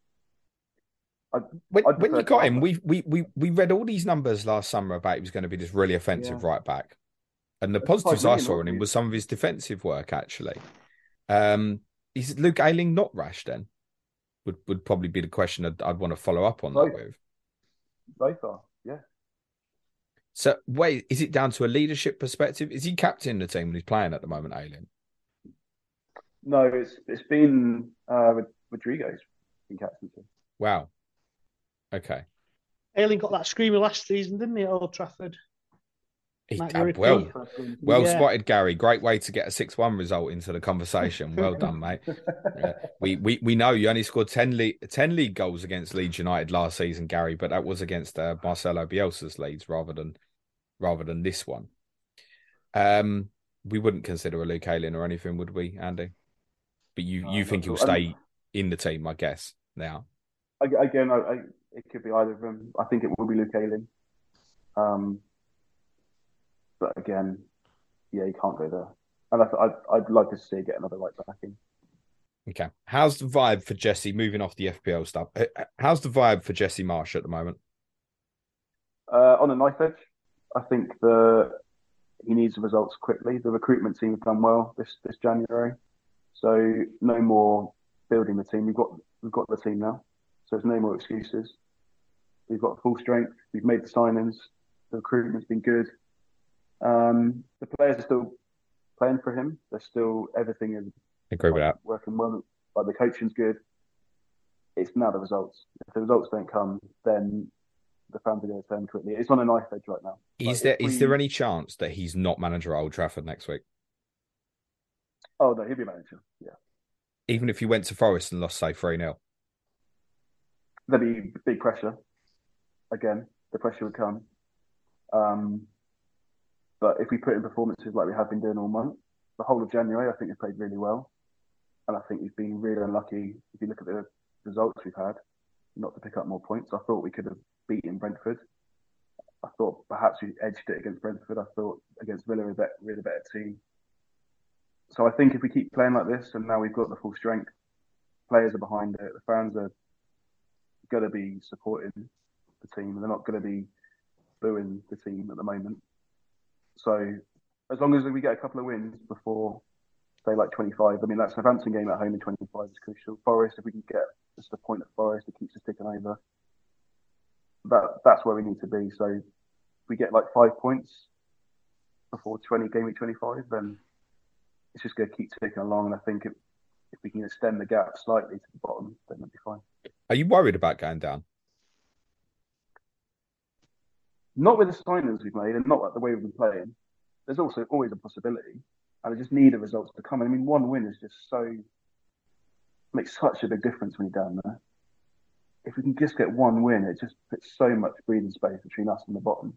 When you got him, we read all these numbers last summer about he was going to be this really offensive right back, and the positives I saw in him was some of his defensive work. Actually, is Luke Ayling not rash? Then would probably be the question I'd want to follow up on that with. Both are, yeah. So wait, is it down to a leadership perspective? Is he captain the team when he's playing at the moment, Ayling? No, it's been Rodrigo's been captain. Wow. Okay. Ayling got that screamer last season, didn't he, at Old Trafford? Well spotted, Gary. Great way to get a 6-1 result into the conversation. Well done, mate. Yeah. We know you only scored 10 league goals against Leeds United last season, Gary, but that was against Marcelo Bielsa's Leeds rather than rather than this one. We wouldn't consider a Luke Ayling or anything, would we, Andy? But you think he'll stay in the team, I guess, now? Again, it could be either of them. I think it will be Luke Ayling. But again, yeah, he can't go there. And I'd like to see get another right back in. Okay. How's the vibe for Jesse, moving off the FPL stuff? How's the vibe for Jesse Marsch at the moment? On a knife edge, I think he needs the results quickly. The recruitment team have done well this January, so no more building the team. We've got the team now, so there's no more excuses. We've got full strength. We've made the signings. The recruitment's been good. The players are still playing for him. They're still, everything is agree with that. Working well. Like the coaching's good. It's now the results. If the results don't come, then the fans are going to turn quickly. It's on a knife edge right now. Is there any chance that he's not manager at Old Trafford next week? Oh no, he'll be manager. Yeah. Even if he went to Forest and lost, say, 3-0? There'd be big pressure. Again, the pressure would come. But if we put in performances like we have been doing all month, the whole of January, I think we've played really well. And I think we've been really unlucky. If you look at the results we've had, not to pick up more points. I thought we could have beaten Brentford. I thought perhaps we edged it against Brentford. I thought against Villa we're a better team. So I think if we keep playing like this, and now we've got the full strength, players are behind it, the fans are going to be supporting the team, and they're not going to be booing the team at the moment. So as long as we get a couple of wins before, say, like 25, I mean, that Southampton game at home in 25 is crucial. Forest, if we can get just a point at Forest, it keeps us ticking over. That's where we need to be. So if we get like 5 points before game week 25, then it's just going to keep ticking along. And I think if we can extend the gap slightly to the bottom, then it'll be fine. Are you worried about going down? Not with the signings we've made and not like the way we've been playing. There's also always a possibility. And I just need the results to come. I mean, one win is just makes such a big difference when you're down there. If we can just get one win, it just puts so much breathing space between us and the bottom.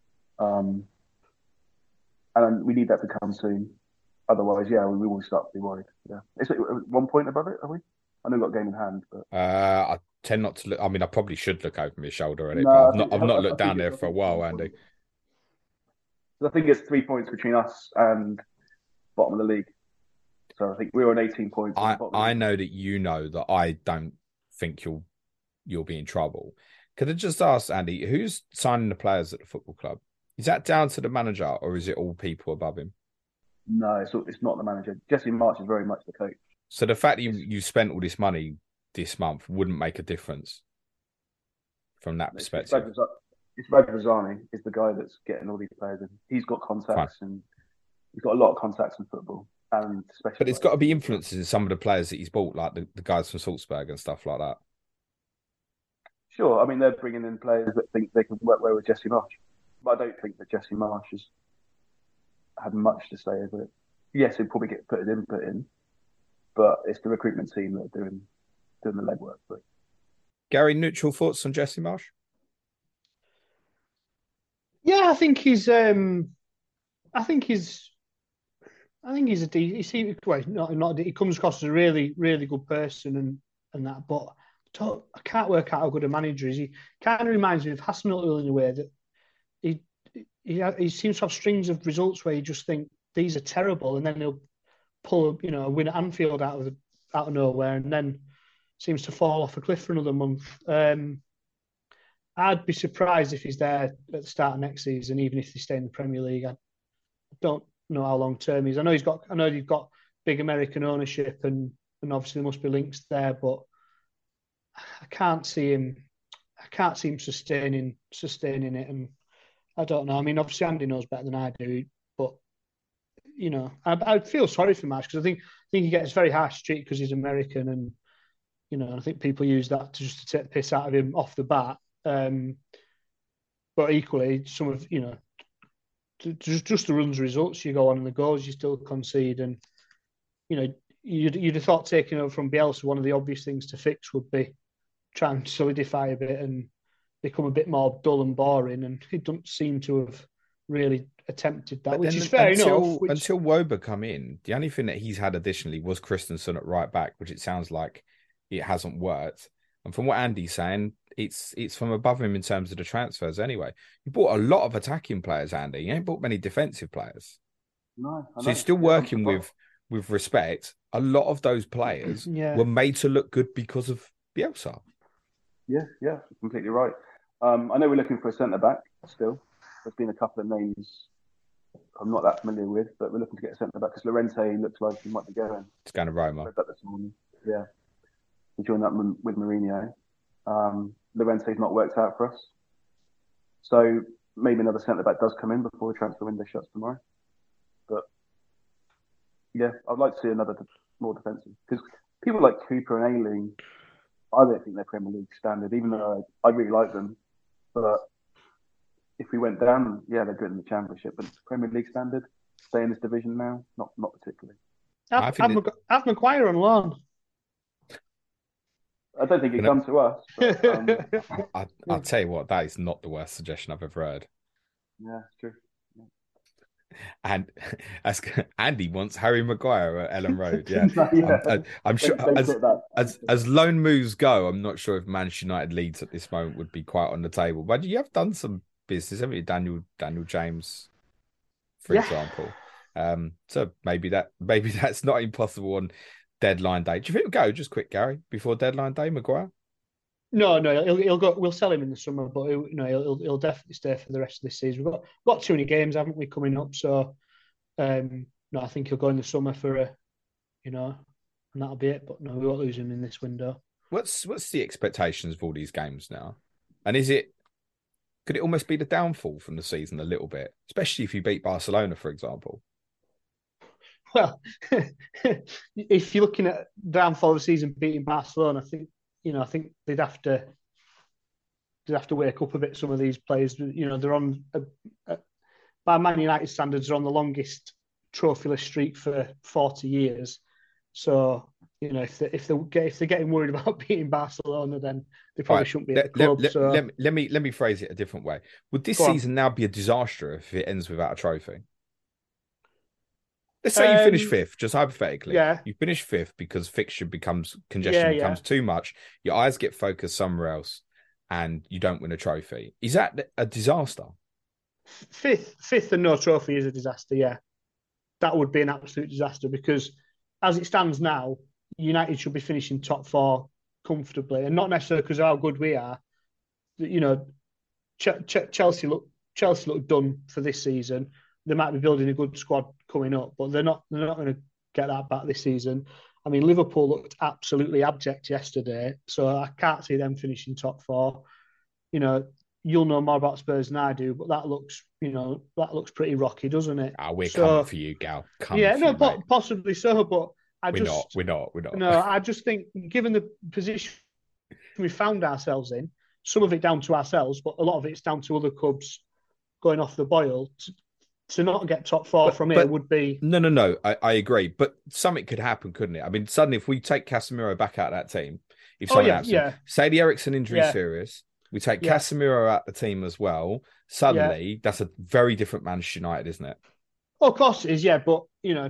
And we need that to come soon. Otherwise, yeah, we will start to be worried. Yeah, is it 1 point above it? Are we? I know we've got a game in hand, but I tend not to look. I mean, I probably should look over my shoulder at it, no, but I've not looked down there for a while, Andy. I think it's 3 points between us and bottom of the league. So I think we're on 18 points. I know that you know that I don't think you'll be in trouble. Could I just ask, Andy, who's signing the players at the football club? Is that down to the manager, or is it all people above him? No, it's not the manager. Jesse Marsch is very much the coach. So the fact that you spent all this money this month wouldn't make a difference from that perspective. It's Raj Razani is the guy that's getting all these players in. He's got contacts and he's got a lot of contacts in football, and especially. But it's got to be influences in some of the players that he's bought, like the guys from Salzburg and stuff like that. Sure, I mean they're bringing in players that think they can work well with Jesse Marsch, but I don't think that Jesse Marsch has had much to say over it. Yes, he'll probably get put his input in, but it's the recruitment team that are doing the legwork. But Gary, neutral thoughts on Jesse Marsch? Yeah, I think he's a he comes across as a really, really good person and that, but I can't work out how good a manager is. He kind of reminds me of Hasenhüttl in a way that he seems to have strings of results where you just think these are terrible, and then he'll pull a win at Anfield out of nowhere, and then seems to fall off a cliff for another month. I'd be surprised if he's there at the start of next season, even if they stay in the Premier League. I don't know how long term he is. I know you've got big American ownership, and obviously there must be links there, but I can't see him sustaining it, and I don't know. I mean, obviously Andy knows better than I do, but I feel sorry for Marsch because I think he gets very harsh treatment because he's American, and I think people use that to take the piss out of him off the bat. But equally, some of just the runs results you go on and the goals you still concede, and you'd have thought taking over from Bielsa, one of the obvious things to fix would be try and solidify a bit and become a bit more dull and boring, and it doesn't seem to have really attempted that, But which then is fair enough. Until Woba come in, the only thing that he's had additionally was Christensen at right back, which it sounds like it hasn't worked. And from what Andy's saying, it's from above him in terms of the transfers anyway. You bought a lot of attacking players, Andy. You ain't bought many defensive players. No, I So know. you're still Yeah, working I'm with respect. A lot of those players were made to look good because of Bielsa. Yeah, completely right. I know we're looking for a centre back still. There's been a couple of names I'm not that familiar with, but we're looking to get a centre back because Llorente looks like he might be going. It's going to Roma. Read that this morning. Yeah, he joined up with Mourinho. Llorente's not worked out for us, so maybe another centre back does come in before the transfer window shuts tomorrow. But yeah, I'd like to see another more defensive because people like Cooper and Ayling, I don't think they're Premier League standard, even though I really like them. But if we went down, yeah, they're good in the Championship, but Premier League standard, stay in this division now, not particularly. Have Maguire on loan. I don't think he'd come to us. But, I'll tell you what, that is not the worst suggestion I've ever heard. Yeah, it's true. And Andy wants Harry Maguire at Ellen Road. Yeah, I'm sure. As loan moves go, I'm not sure if Manchester United Leeds at this moment would be quite on the table. But you have done some business, haven't you, Daniel James, for example. So maybe that's not impossible on deadline day. Do you think it'll go just quick, Gary, before deadline day, Maguire? No, he'll go. We'll sell him in the summer, but he'll definitely stay for the rest of this season. We've got too many games, haven't we, coming up? So, no, I think he'll go in the summer for and that'll be it. But no, we won't lose him in this window. What's the expectations of all these games now? And could it almost be the downfall from the season a little bit, especially if you beat Barcelona, for example? Well, if you're looking at downfall of the season beating Barcelona, I think they'd have to wake up a bit. Some of these players, they're on by Man United standards, they're on the longest trophyless streak for 40 years. So, if they're getting worried about beating Barcelona, then they probably shouldn't be at the club. Let me phrase it a different way. Would this season now be a disaster if it ends without a trophy? Let's say you finish fifth, just hypothetically. Yeah. You finish fifth because congestion becomes too much. Your eyes get focused somewhere else, and you don't win a trophy. Is that a disaster? Fifth and no trophy is a disaster. Yeah, that would be an absolute disaster because, as it stands now, United should be finishing top four comfortably, and not necessarily because of how good we are. Chelsea look done for this season. They might be building a good squad coming up, but they're not going to get that back this season. I mean, Liverpool looked absolutely abject yesterday, so I can't see them finishing top four. You'll know more about Spurs than I do, but that looks pretty rocky, doesn't it? We're coming for you, Gal. Possibly so, but we're not. No, I just think, given the position we found ourselves in, some of it down to ourselves, but a lot of it's down to other clubs going off the boil. To not get top four from here would be... No. I agree. But something could happen, couldn't it? I mean, suddenly if we take Casemiro back out of that team, say the Eriksen injury is serious, we take Casemiro out the team as well, suddenly that's a very different Manchester United, isn't it? Well, of course it is, yeah. But,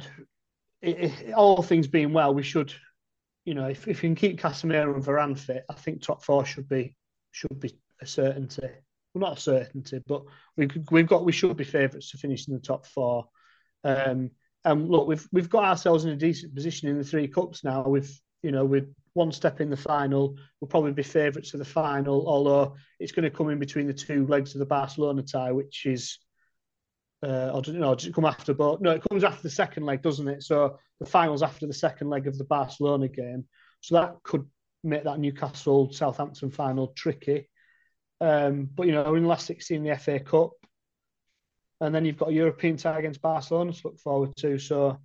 all things being well, we should, if we can keep Casemiro and Varane fit, I think top four should be a certainty. Well, not a certainty, but we should be favourites to finish in the top four. And look, we've got ourselves in a decent position in the three cups now. With one step in the final, we'll probably be favourites for the final. Although it's going to come in between the two legs of the Barcelona tie, which is, I don't know, does it come after both? No, it comes after the second leg, doesn't it? So the final's after the second leg of the Barcelona game. So that could make that Newcastle Southampton final tricky. But we're in the last 16 in the FA Cup, and then you've got a European tie against Barcelona to look forward to. So,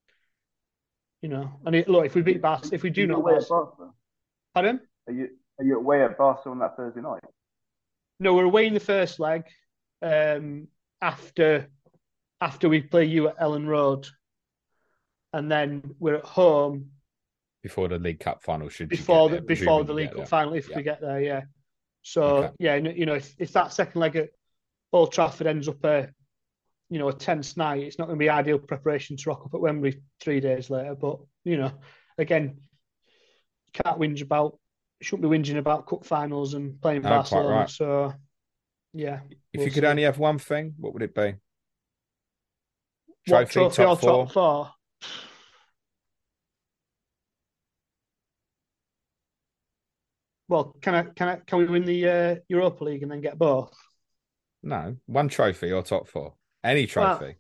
look, if we beat Barcelona, if we do not, pardon? Are you away at Barcelona on that Thursday night? No, we're away in the first leg. After we play you at Ellen Road, and then we're at home before the League Cup final. Before the League Cup final, if we get there, yeah. So, if that second leg at Old Trafford ends up a a tense night. It's not going to be ideal preparation to rock up at Wembley 3 days later. But, again, shouldn't be whinging about cup finals and playing Barcelona. Quite right. So, yeah. If you could only have one thing, what would it be? Trophy top or four? top four? Well, can we win the Europa League and then get both? No, one trophy or top four. Any trophy.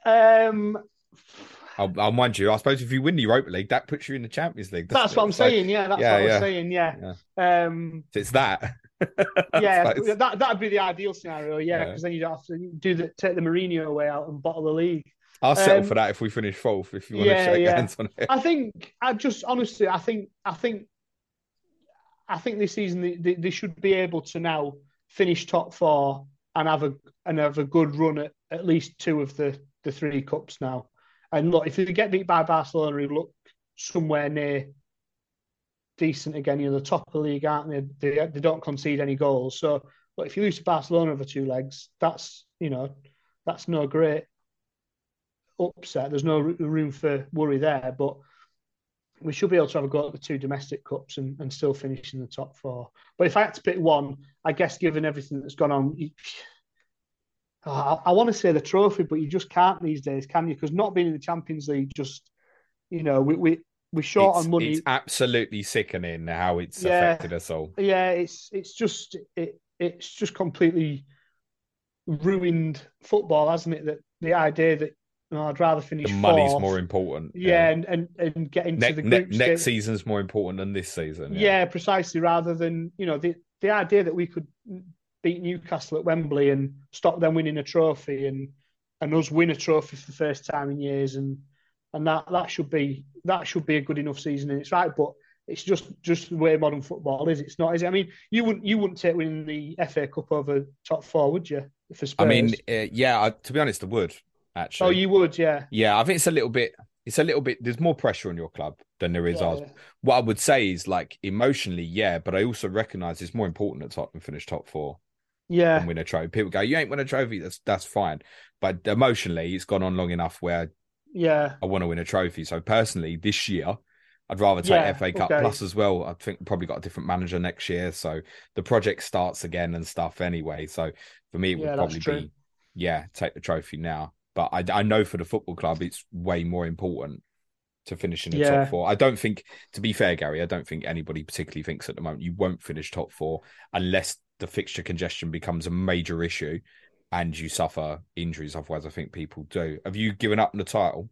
I'll mind you. I suppose if you win the Europa League, that puts you in the Champions League. That's what I'm saying. Yeah, that's what I was saying. Yeah. It's that. Yeah, that'd be the ideal scenario. Yeah, because then you'd have to take the Mourinho way out and bottle the league. I'll settle for that if we finish fourth. If you want to shake hands on it. I think this season they should be able to now finish top four and have a good run at least two of the three cups now. And look, if they get beat by Barcelona, who look somewhere near decent again, the top of the league, aren't they? They don't concede any goals. So, look, if you lose to Barcelona over two legs, that's no great upset. There's no room for worry there. But we should be able to have a go at the two domestic cups and still finish in the top four. But if I had to pick one, I guess given everything that's gone on, I want to say the trophy, but you just can't these days, can you? Because not being in the Champions League, just we're short on money. It's absolutely sickening how it's affected us all. Yeah, it's just completely ruined football, hasn't it? That the idea that I'd rather finish. The money's fourth. More important. Yeah, and get into the group next season's more important than this season. Yeah, precisely. Rather than the idea that we could beat Newcastle at Wembley and stop them winning a trophy and us win a trophy for the first time in years and that should be a good enough season in its right, but it's just the way modern football is. It's not, is it? I mean, you wouldn't take winning the FA Cup over top four, would you? For Spurs? I mean, to be honest, I would actually. Oh, you would, yeah. Yeah, I think it's a little bit. There's more pressure on your club than there is ours. Yeah. What I would say is, like, emotionally, yeah, but I also recognise it's more important that Tottenham finish top four. Yeah, and win a trophy. People go, you ain't won a trophy. That's fine. But emotionally, it's gone on long enough where I want to win a trophy. So personally, this year, I'd rather take FA Cup Plus as well. I think we've probably got a different manager next year. So the project starts again and stuff anyway. So for me, it would probably be, take the trophy now. But I know for the football club, it's way more important to finish in the top four. I don't think, to be fair, Gary, I don't think anybody particularly thinks at the moment you won't finish top four unless the fixture congestion becomes a major issue and you suffer injuries. Otherwise, I think people do. Have you given up on the title?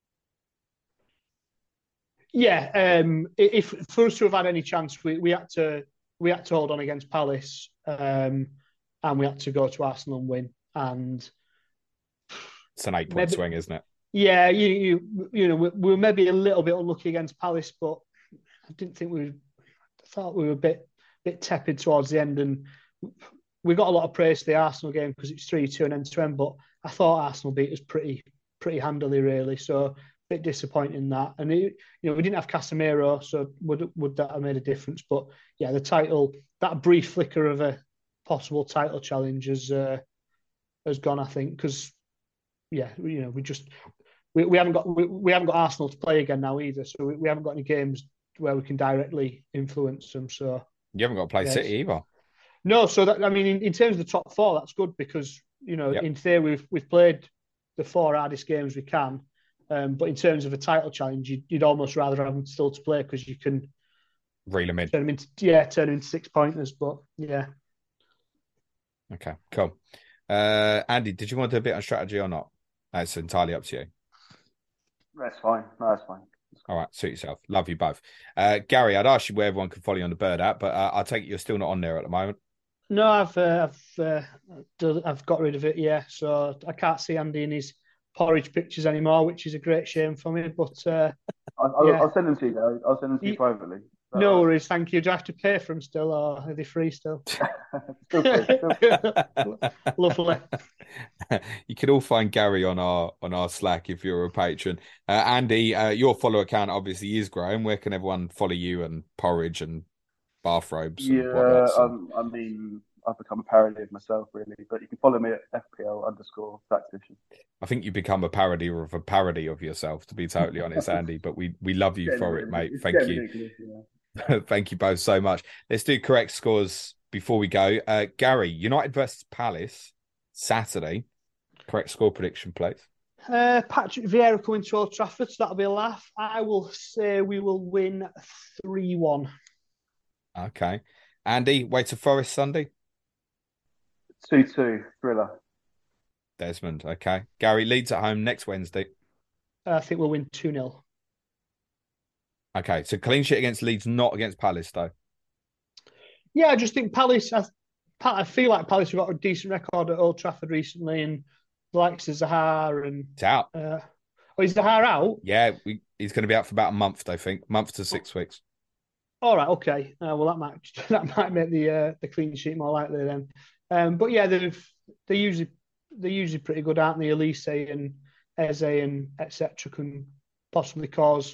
Yeah. If for us to have had any chance, we had to hold on against Palace, and we had to go to Arsenal and win. And it's an 8-point swing, isn't it? Yeah, we were maybe a little bit unlucky against Palace, but I didn't think I thought we were a bit tepid towards the end, and we got a lot of praise for the Arsenal game because it's 3-2 and end-to-end, but I thought Arsenal beat us pretty handily, really. So a bit disappointing in that. And we didn't have Casemiro, so would that have made a difference? But yeah, the title, that brief flicker of a possible title challenge has gone, I think, because we haven't got Arsenal to play again now either, so we haven't got any games where we can directly influence them. So you haven't got to play City either. No, so that, I mean, in terms of the top four, that's good because in theory we've played the four hardest games we can, but in terms of a title challenge, you'd almost rather have them still to play because you can reel them in. Turn them into 6-pointers. But yeah. Okay, cool. Andy, did you want to do a bit on strategy or not? It's entirely up to you. That's fine. No, that's fine. All right, suit yourself. Love you both. Gary, I'd ask you where everyone can follow you on the Bird app, but I take it you're still not on there at the moment. No, I've got rid of it. Yeah, so I can't see Andy in his porridge pictures anymore, which is a great shame for me. But I'll send them to you, Gary. I'll send them to you privately. No worries, thank you. Do I have to pay for them still, or are they free still? Still free. Lovely. You can all find Gary on our Slack if you're a patron. Andy, your follow account obviously is growing. Where can everyone follow you and porridge and bathrobes? And I mean, I've become a parody of myself, really. But you can follow me at FPL_tactician. I think you become a parody of a parody of yourself, to be totally honest, Andy. But we love you for it, mate. Thank you. Yeah. Thank you both so much. Let's do correct scores before we go. Gary, United versus Palace, Saturday. Correct score prediction, please. Patrick Vieira coming to Old Trafford, so that'll be a laugh. I will say we will win 3-1. Okay. Andy, way to Forest Sunday? 2-2, thriller. Desmond, okay. Gary, Leeds at home next Wednesday. I think we'll win 2-0. Okay, so clean sheet against Leeds, not against Palace, though. Yeah, I just think Palace, I feel like Palace have got a decent record at Old Trafford recently, and the likes of Zaha and... It's out. Is Zaha out? Yeah, he's going to be out for about a month, I think. Month to 6 weeks. All right, okay. Well, that might make the clean sheet more likely then. But yeah, they're usually pretty good, aren't they? Elise and Eze and etc. can possibly cause,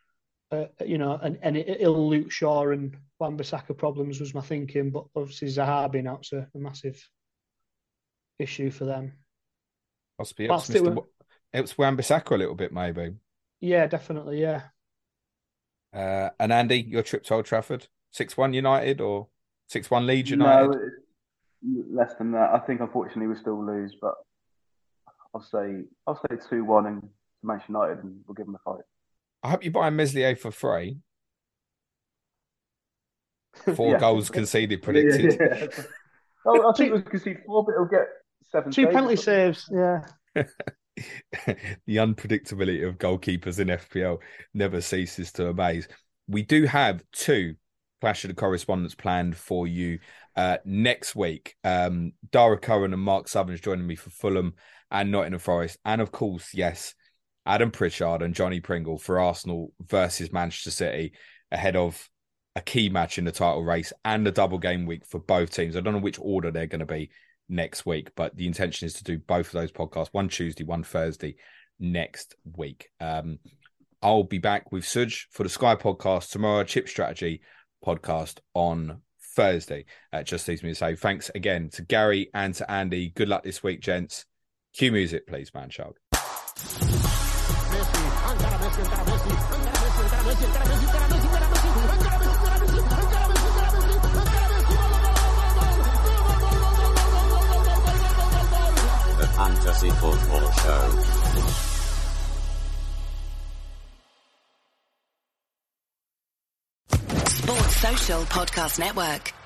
and ill Luke Shaw and Wan-Bissaka problems was my thinking. But obviously Zaha being out's a massive issue for them. Possibly helps Wan-Bissaka a little bit, maybe. Yeah, definitely. Yeah. And Andy, your trip to Old Trafford, 6-1 United or 6-1 Leeds United? No, less than that. I think unfortunately we still lose, but I'll say 2-1 and Manchester United, and we'll give them a fight. I hope you buy Meslier for free. 4 goals conceded predicted. Yeah. Oh, I think we'll concede 4, but it'll get 7. 2 penalty saves. Yeah. The unpredictability of goalkeepers in FPL never ceases to amaze. We do have 2 Clash of the Correspondents planned for you next week. Dara Cohen and Mark Southerns joining me for Fulham and Nottingham Forest. And of course, yes, Adam Pritchard and Johnny Pringle for Arsenal versus Manchester City ahead of a key match in the title race and a double game week for both teams. I don't know which order they're going to be next week, but the intention is to do both of those podcasts, one Tuesday, one Thursday next week. I'll be back with Suj for the Sky podcast tomorrow, Chip Strategy podcast on Thursday. Just leaves me to say thanks again to Gary and to Andy. Good luck this week, gents. Cue music, please, Manchild. Fantasy Football Show. Sports Social Podcast Network.